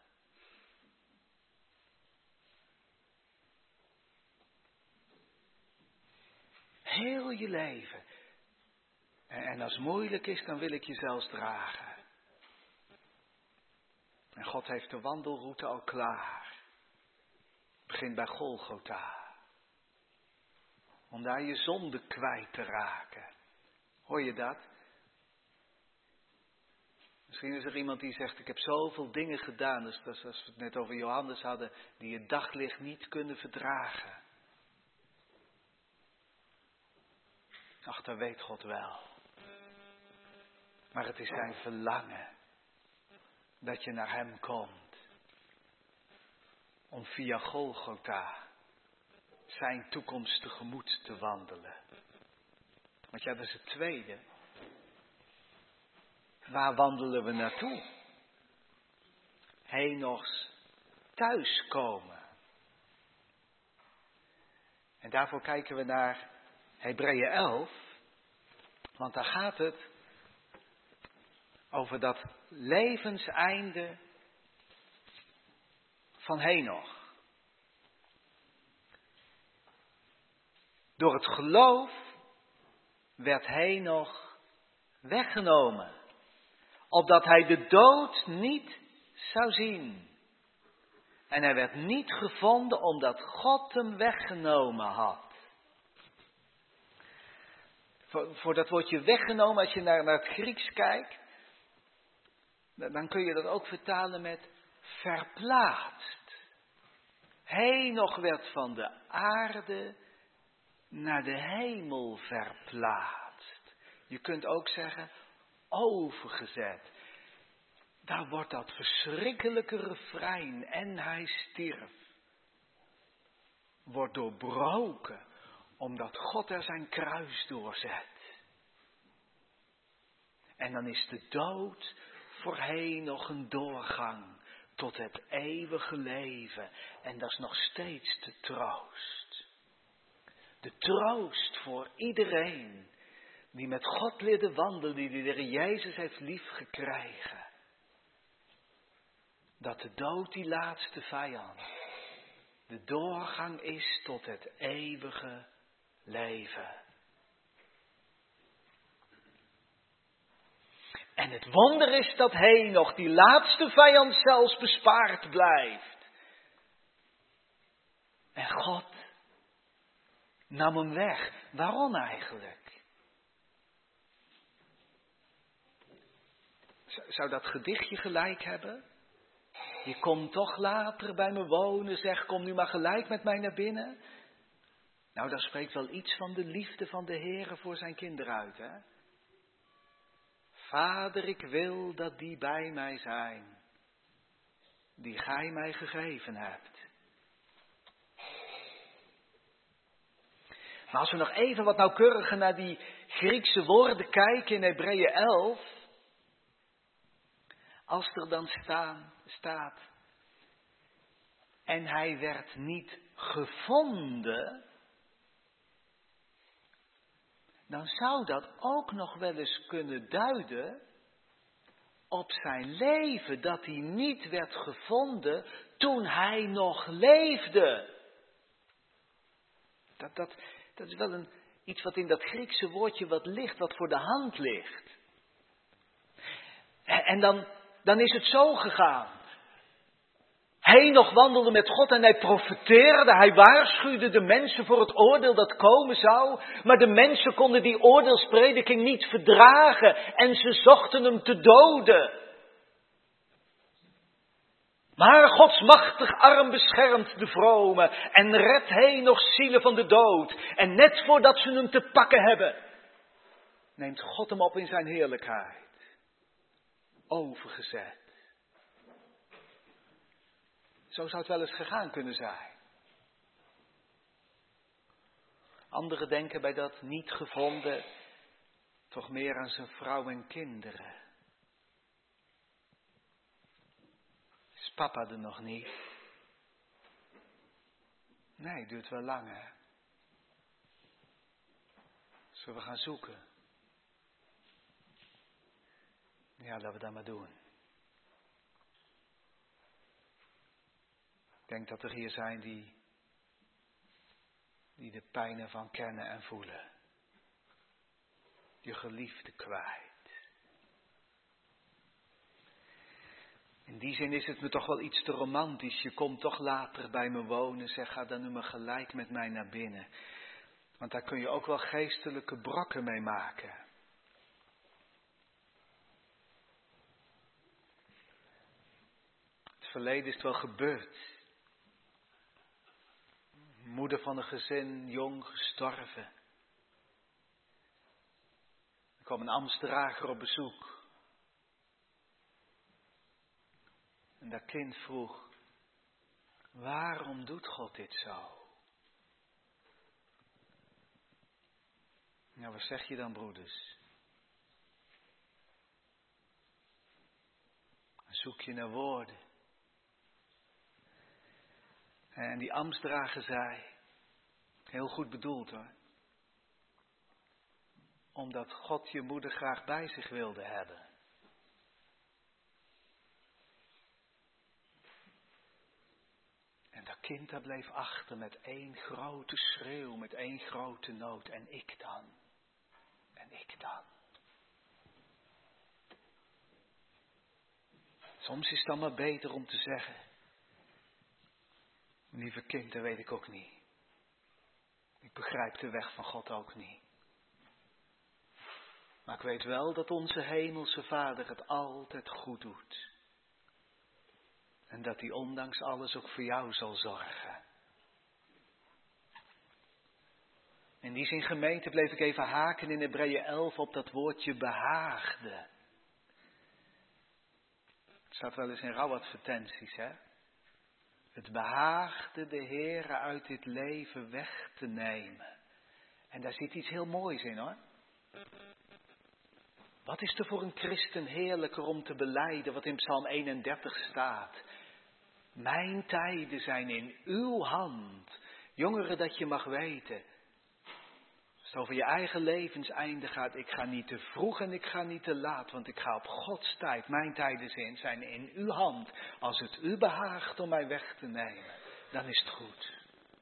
Heel je leven. En, en als het moeilijk is, dan wil ik je zelfs dragen. En God heeft de wandelroute al klaar. Begin bij Golgotha. Om daar je zonde kwijt te raken. Hoor je dat? Misschien is er iemand die zegt, ik heb zoveel dingen gedaan, dus als we het net over Johannes hadden, die het daglicht niet kunnen verdragen. Ach, dat weet God wel. Maar het is zijn verlangen dat je naar Hem komt. Om via Golgotha zijn toekomst tegemoet te wandelen. Want ja, dat is het tweede. Waar wandelen we naartoe? Henochs thuiskomen. En daarvoor kijken we naar Hebreeën elf. Want daar gaat het over dat levenseinde van Henoch. Door het geloof werd Henoch weggenomen, opdat hij de dood niet zou zien. En hij werd niet gevonden omdat God hem weggenomen had. Voor, voor dat woordje weggenomen, als je naar, naar het Grieks kijkt, dan kun je dat ook vertalen met verplaatst. Henoch werd van de aarde naar de hemel verplaatst. Je kunt ook zeggen overgezet. Daar wordt dat verschrikkelijke refrein, en hij stierf, wordt doorbroken, omdat God er zijn kruis doorzet. En dan is de dood voor Henoch een doorgang tot het eeuwige leven. En dat is nog steeds de troost. De troost voor iedereen die met God leerde wandelen, die de Heer Jezus heeft lief gekregen. Dat de dood, die laatste vijand, de doorgang is tot het eeuwige leven. En het wonder is dat Henoch, die laatste vijand, zelfs bespaard blijft. En God nam hem weg. Waarom eigenlijk? Zou dat gedichtje gelijk hebben? Je komt toch later bij me wonen, zeg, kom nu maar gelijk met mij naar binnen. Nou, dat spreekt wel iets van de liefde van de Heere voor zijn kinderen uit, hè? Vader, ik wil dat die bij mij zijn, die gij mij gegeven hebt. Maar als we nog even wat nauwkeuriger naar die Griekse woorden kijken in Hebreeën elf. Als er dan staan, staat, en hij werd niet gevonden, dan zou dat ook nog wel eens kunnen duiden op zijn leven, dat hij niet werd gevonden toen hij nog leefde. Dat, dat, dat is wel een, iets wat in dat Griekse woordje wat ligt, wat voor de hand ligt. En, en dan, dan is het zo gegaan. Henoch wandelde met God en hij profeteerde, hij waarschuwde de mensen voor het oordeel dat komen zou. Maar de mensen konden die oordeelsprediking niet verdragen en ze zochten hem te doden. Maar Gods machtig arm beschermt de vrome en redt Henoch zielen van de dood. En net voordat ze hem te pakken hebben, neemt God hem op in zijn heerlijkheid. Overgezet. Zo zou het wel eens gegaan kunnen zijn. Anderen denken bij dat niet gevonden toch meer aan zijn vrouw en kinderen. Is papa er nog niet? Nee, het duurt wel lang, hè. Zullen we gaan zoeken? Ja, laten we dat maar doen. Ik denk dat er hier zijn die, die de pijn ervan kennen en voelen. Je geliefde kwijt. In die zin is het me toch wel iets te romantisch. Je komt toch later bij me wonen. Zeg, ga dan nu maar gelijk met mij naar binnen. Want daar kun je ook wel geestelijke brokken mee maken. Het verleden is het wel gebeurd. Moeder van een gezin, jong gestorven. Er kwam een ambtsdrager op bezoek. En dat kind vroeg, waarom doet God dit zo? Nou, wat zeg je dan, broeders? Dan zoek je naar woorden. En die ambtsdrager zei, heel goed bedoeld hoor, omdat God je moeder graag bij zich wilde hebben. En dat kind dat bleef achter met één grote schreeuw, met één grote nood. En ik dan? En ik dan? Soms is het dan maar beter om te zeggen, lieve kind, dat weet ik ook niet. Ik begrijp de weg van God ook niet. Maar ik weet wel dat onze hemelse Vader het altijd goed doet. En dat hij ondanks alles ook voor jou zal zorgen. In die zin, gemeente, bleef ik even haken in Hebreeën elf op dat woordje behaagde. Het staat wel eens in rouwadvertenties, hè. Het behaagde de Heere uit dit leven weg te nemen. En daar zit iets heel moois in, hoor. Wat is er voor een christen heerlijker om te belijden wat in Psalm eenendertig staat? Mijn tijden zijn in uw hand. Jongeren, dat je mag weten. Als het over je eigen levenseinde gaat, ik ga niet te vroeg en ik ga niet te laat, want ik ga op Gods tijd. Mijn tijden zijn in uw hand. Als het u behaagt om mij weg te nemen, dan is het goed.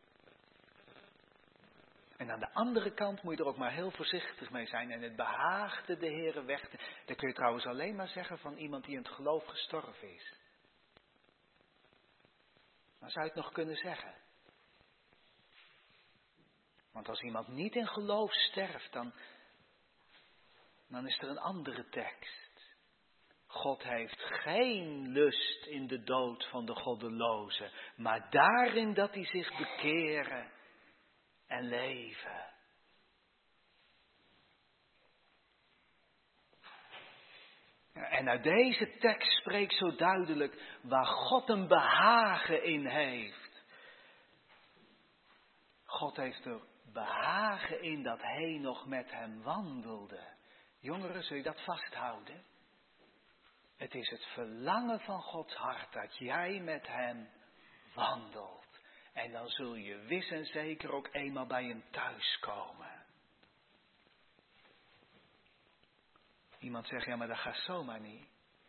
En aan de andere kant moet je er ook maar heel voorzichtig mee zijn. En het behaagde de Heere weg te... Dat kun je trouwens alleen maar zeggen van iemand die in het geloof gestorven is. Dan zou je het nog kunnen zeggen. Want als iemand niet in geloof sterft, dan, dan is er een andere tekst. God heeft geen lust in de dood van de goddelozen, maar daarin dat hij zich bekeren en leven. En uit deze tekst spreekt zo duidelijk waar God een behagen in heeft. God heeft er behagen in dat Henoch met hem wandelde. Jongeren, zul je dat vasthouden? Het is het verlangen van Gods hart dat jij met hem wandelt. En dan zul je wis en zeker ook eenmaal bij hem thuiskomen. Iemand zegt, ja, maar dat gaat zomaar niet.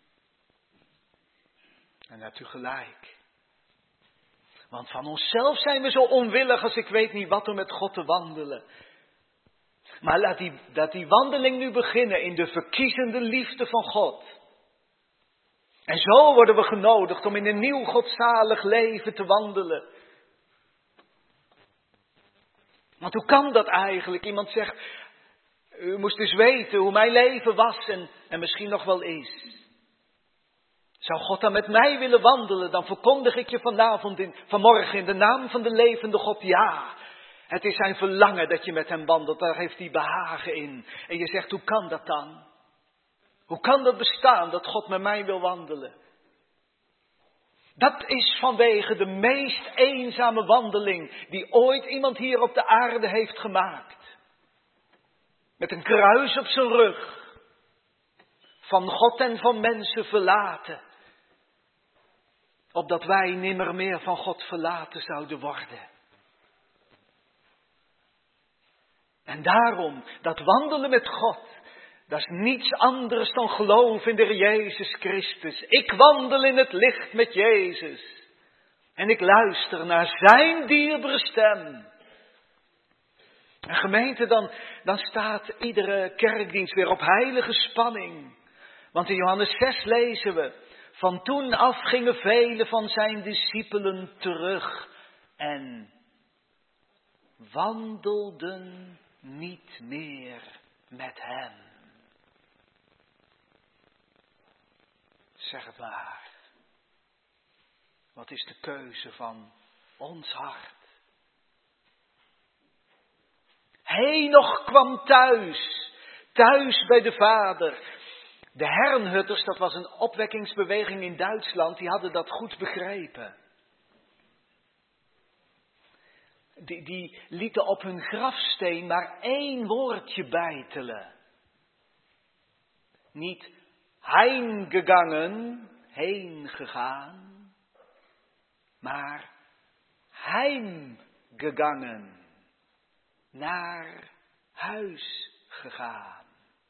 En natuurlijk gelijk. Want van onszelf zijn we zo onwillig als ik weet niet wat om met God te wandelen. Maar laat die, laat die wandeling nu beginnen in de verkiezende liefde van God. En zo worden we genodigd om in een nieuw godzalig leven te wandelen. Want hoe kan dat eigenlijk? Iemand zegt, u moest dus weten hoe mijn leven was en, en misschien nog wel is. Zou God dan met mij willen wandelen, dan verkondig ik je vanavond, in, vanmorgen in de naam van de levende God, ja. Het is zijn verlangen dat je met hem wandelt, daar heeft hij behagen in. En je zegt, hoe kan dat dan? Hoe kan dat bestaan, dat God met mij wil wandelen? Dat is vanwege de meest eenzame wandeling die ooit iemand hier op de aarde heeft gemaakt. Met een kruis op zijn rug. Van God en van mensen verlaten. Opdat wij nimmer meer van God verlaten zouden worden. En daarom, dat wandelen met God, dat is niets anders dan geloof in de Heer Jezus Christus. Ik wandel in het licht met Jezus. En ik luister naar zijn dierbare stem. En gemeente, dan, dan staat iedere kerkdienst weer op heilige spanning. Want in Johannes zes lezen we, van toen af gingen velen van zijn discipelen terug en wandelden niet meer met hem. Zeg het maar. Wat is de keuze van ons hart? Henoch kwam thuis, thuis bij de Vader. De Herrnhutters, dat was een opwekkingsbeweging in Duitsland, die hadden dat goed begrepen. Die, die lieten op hun grafsteen maar één woordje bijtelen. Niet heengegangen, heen gegaan, maar heimgegangen, naar huis gegaan.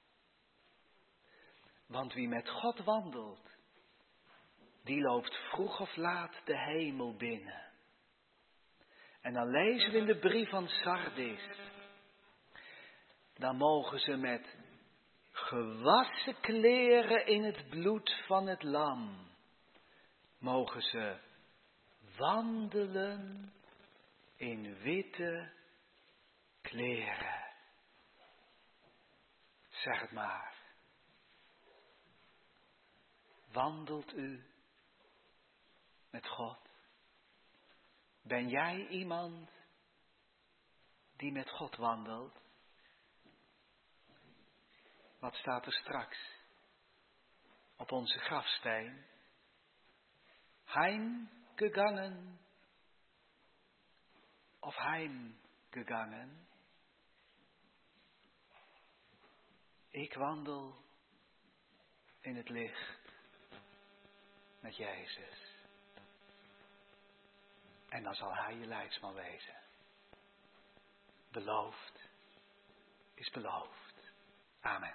Want wie met God wandelt, die loopt vroeg of laat de hemel binnen. En dan lezen we in de brief van Sardis. Dan mogen ze met gewassen kleren in het bloed van het lam, mogen ze wandelen in witte kleren. Zeg het maar. Wandelt u met God? Ben jij iemand die met God wandelt? Wat staat er straks op onze grafsteen? Heimgegangen of heimgegangen? Ik wandel in het licht met Jezus. En dan zal hij je leidsman wezen. Beloofd is beloofd. Amen.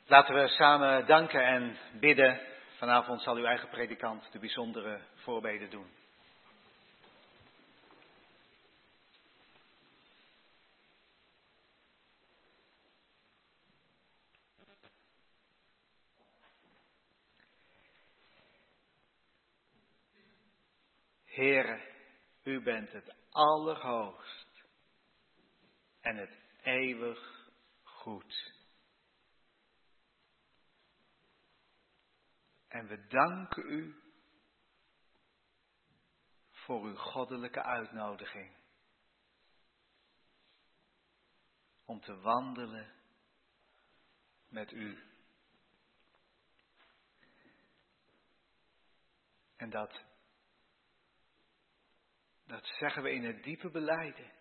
Laten we samen danken en bidden. Vanavond zal uw eigen predikant de bijzondere voorbeden doen. Heere, u bent het allerhoogst en het eeuwig goed. En we danken u voor uw goddelijke uitnodiging om te wandelen met u. En dat, dat zeggen we in het diepe belijden.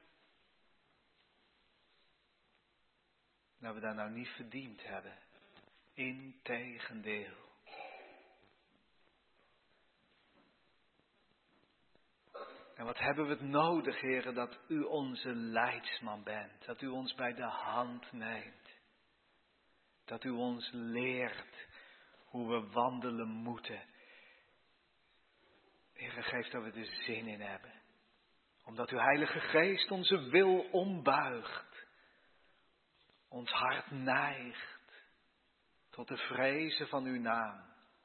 Dat we dat nou niet verdiend hebben. Integendeel. En wat hebben we het nodig, heren, dat u onze leidsman bent. Dat u ons bij de hand neemt. Dat u ons leert hoe we wandelen moeten. Heren, geef dat we er zin in hebben. Omdat uw Heilige Geest onze wil ombuigt. Ons hart neigt tot de vrezen van uw naam.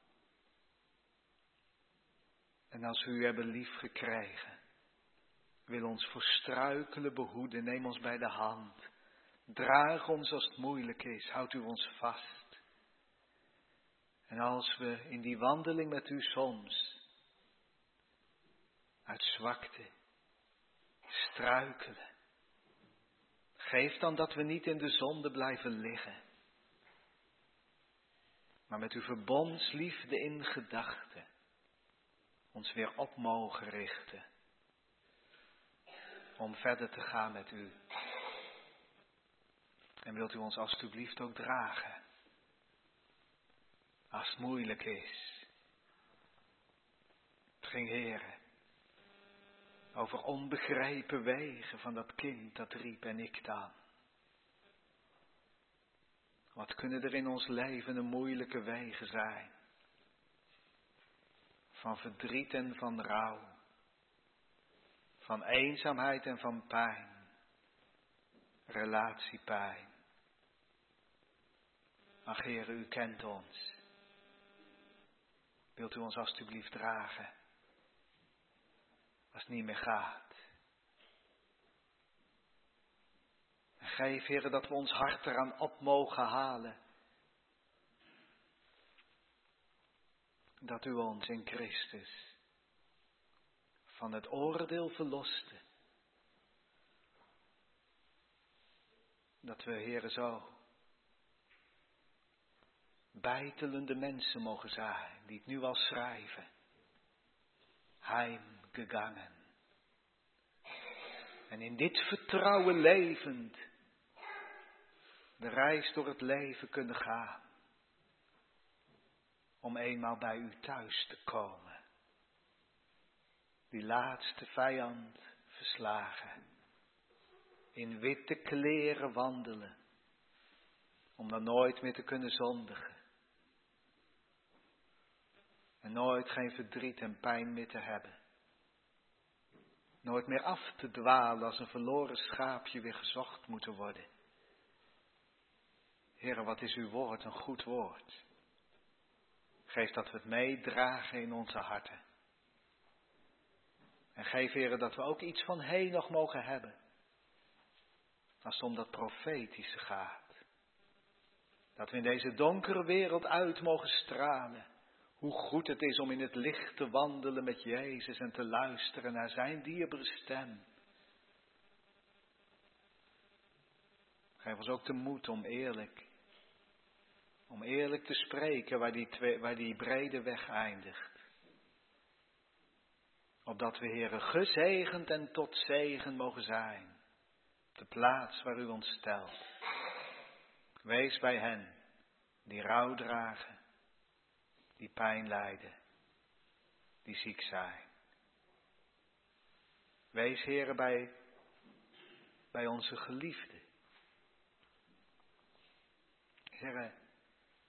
En als we u hebben lief gekregen, wil ons voor struikelen behoeden. Neem ons bij de hand. Draag ons als het moeilijk is. Houd u ons vast. En als we in die wandeling met u soms uit zwakte struikelen, geef dan dat we niet in de zonde blijven liggen, maar met uw verbondsliefde in gedachten ons weer op mogen richten om verder te gaan met u. En wilt u ons alstublieft ook dragen als het moeilijk is. Het ging, Heere, over onbegrepen wegen van dat kind dat riep en ik dan. Wat kunnen er in ons leven een moeilijke wegen zijn? Van verdriet en van rouw. Van eenzaamheid en van pijn. Relatiepijn. Ach, Heere, u kent ons. Wilt u ons alstublieft dragen? Als het niet meer gaat. En geef, Heere, dat we ons hart eraan op mogen halen. Dat u ons in Christus van het oordeel verloste. Dat we, Heere, zo bijtelende mensen mogen zijn, die het nu al schrijven. Heimgegangen. En in dit vertrouwen levend de reis door het leven kunnen gaan. Om eenmaal bij u thuis te komen. Die laatste vijand verslagen. In witte kleren wandelen. Om dan nooit meer te kunnen zondigen. En nooit geen verdriet en pijn meer te hebben. Nooit meer af te dwalen als een verloren schaapje weer gezocht moeten worden. Heere, wat is uw woord, een goed woord. Geef dat we het meedragen in onze harten. En geef, Heere, dat we ook iets van Henoch mogen hebben. Als het om dat profetische gaat. Dat we in deze donkere wereld uit mogen stralen. Hoe goed het is om in het licht te wandelen met Jezus en te luisteren naar zijn dierbare stem. Geef ons ook de moed om eerlijk, om eerlijk te spreken waar die, twee, waar die brede weg eindigt. Opdat we, Heere, gezegend en tot zegen mogen zijn. Op de plaats waar u ons stelt. Wees bij hen die rouw dragen. Die pijn lijden, die ziek zijn. Wees, Heere, bij, bij onze geliefden. Heere,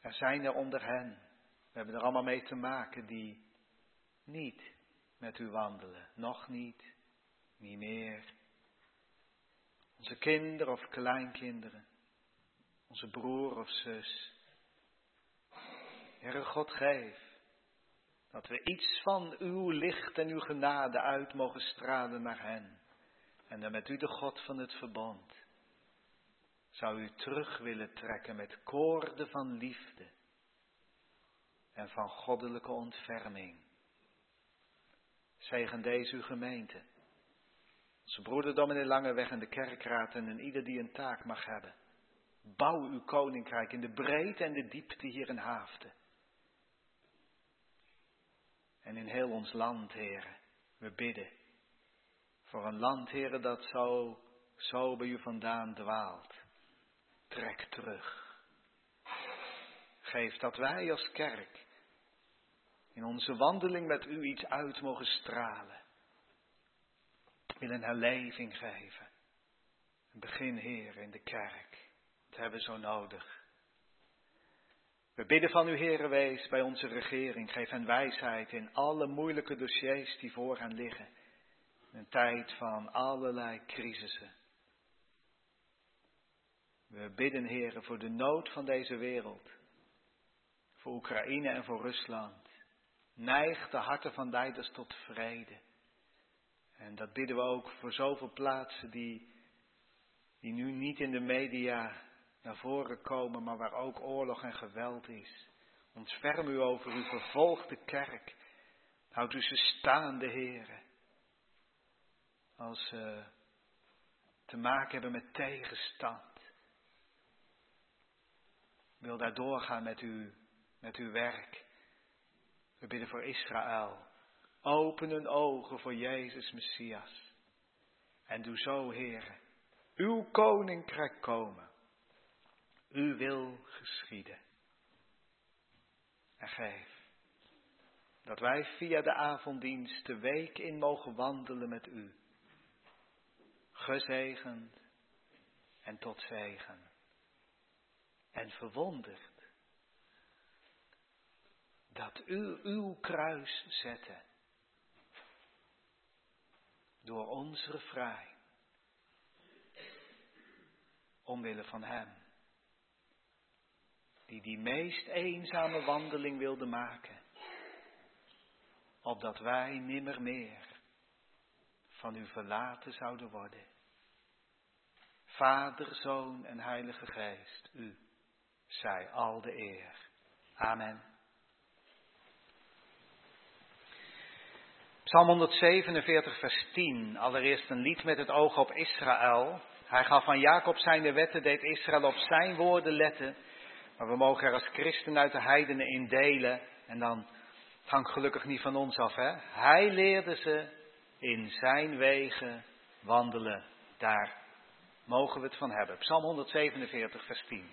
Er zijn er onder hen, we hebben er allemaal mee te maken, die niet met u wandelen. Nog niet, niet meer. Onze kinderen of kleinkinderen, onze broer of zus. Heere God, geef dat we iets van uw licht en uw genade uit mogen stralen naar hen. En dan met u de God van het verbond zou u terug willen trekken met koorden van liefde en van goddelijke ontferming. Zegen deze uw gemeente, onze broederdom in de Langeweg en de kerkraad en ieder die een taak mag hebben. Bouw uw koninkrijk in de breedte en de diepte hier in Haaften. En in heel ons land, Heere, we bidden voor een land, Heere, dat zo, zo bij u vandaan dwaalt. Trek terug. Geef dat wij als kerk in onze wandeling met u iets uit mogen stralen. Wil een herleving geven. Een begin, Heer, in de kerk. Dat hebben we zo nodig. We bidden van u, Heere, wees bij onze regering. Geef hen wijsheid in alle moeilijke dossiers die voor hen liggen. In een tijd van allerlei crisissen. We bidden, Heere, voor de nood van deze wereld. Voor Oekraïne en voor Rusland. Neig de harten van leiders tot vrede. En dat bidden we ook voor zoveel plaatsen die, die nu niet in de media naar voren komen, maar waar ook oorlog en geweld is. Ontferm u over uw vervolgde kerk. Houd u ze staande, Heere. Als ze te maken hebben met tegenstand. Wil daar doorgaan met, u, met uw werk. We bidden voor Israël. Open hun ogen voor Jezus Messias. En doe zo, Heere, uw koninkrijk komen. Uw wil geschieden. En geef dat wij via de avonddienst de week in mogen wandelen met u. Gezegend en tot zegen. En verwonderd dat u uw kruis zette. Door ons refrein. Omwille van hem. Die die meest eenzame wandeling wilde maken. Opdat wij nimmer meer van u verlaten zouden worden. Vader, Zoon en Heilige Geest, u zij al de eer. Amen. Psalm honderdzevenenveertig vers tien. Allereerst een lied met het oog op Israël. Hij gaf aan Jacob zijn de wetten, deed Israël op zijn woorden letten. Maar we mogen er als christen uit de heidenen in delen. En dan hangt gelukkig niet van ons af, hè. Hij leerde ze in zijn wegen wandelen. Daar mogen we het van hebben. Psalm honderdzevenenveertig vers tien.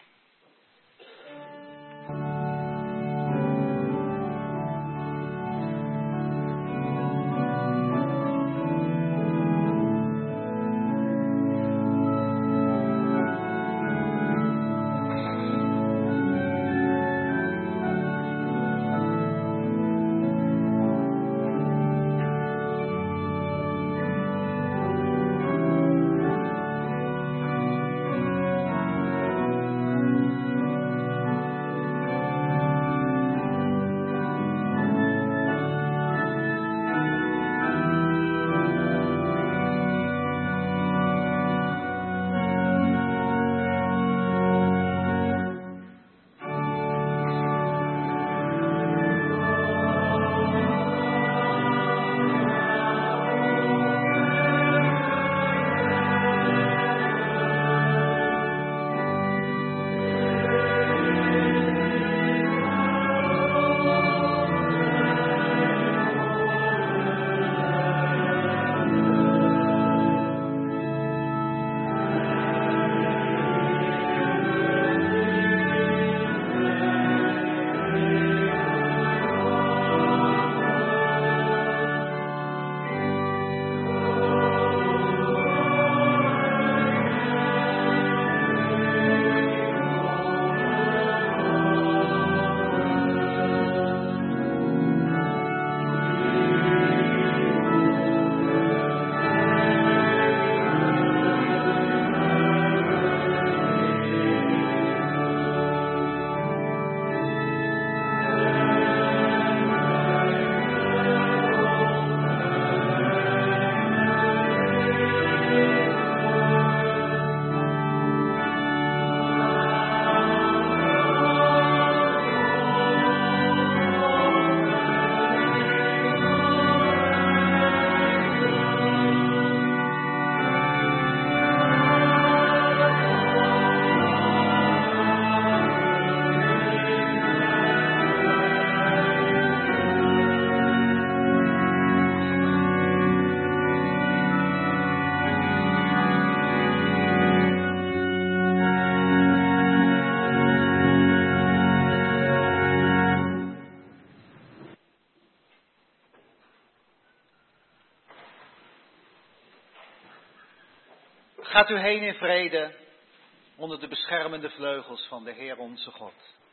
Gaat u heen in vrede onder de beschermende vleugels van de Heer onze God.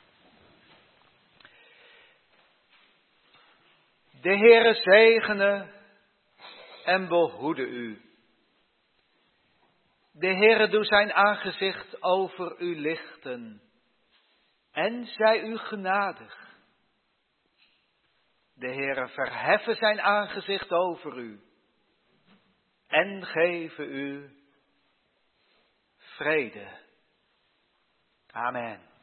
De Heere zegene en behoede u. De Heere doe zijn aangezicht over u lichten en zij u genadig. De Heere verheffen zijn aangezicht over u en geven u vrede. Amen.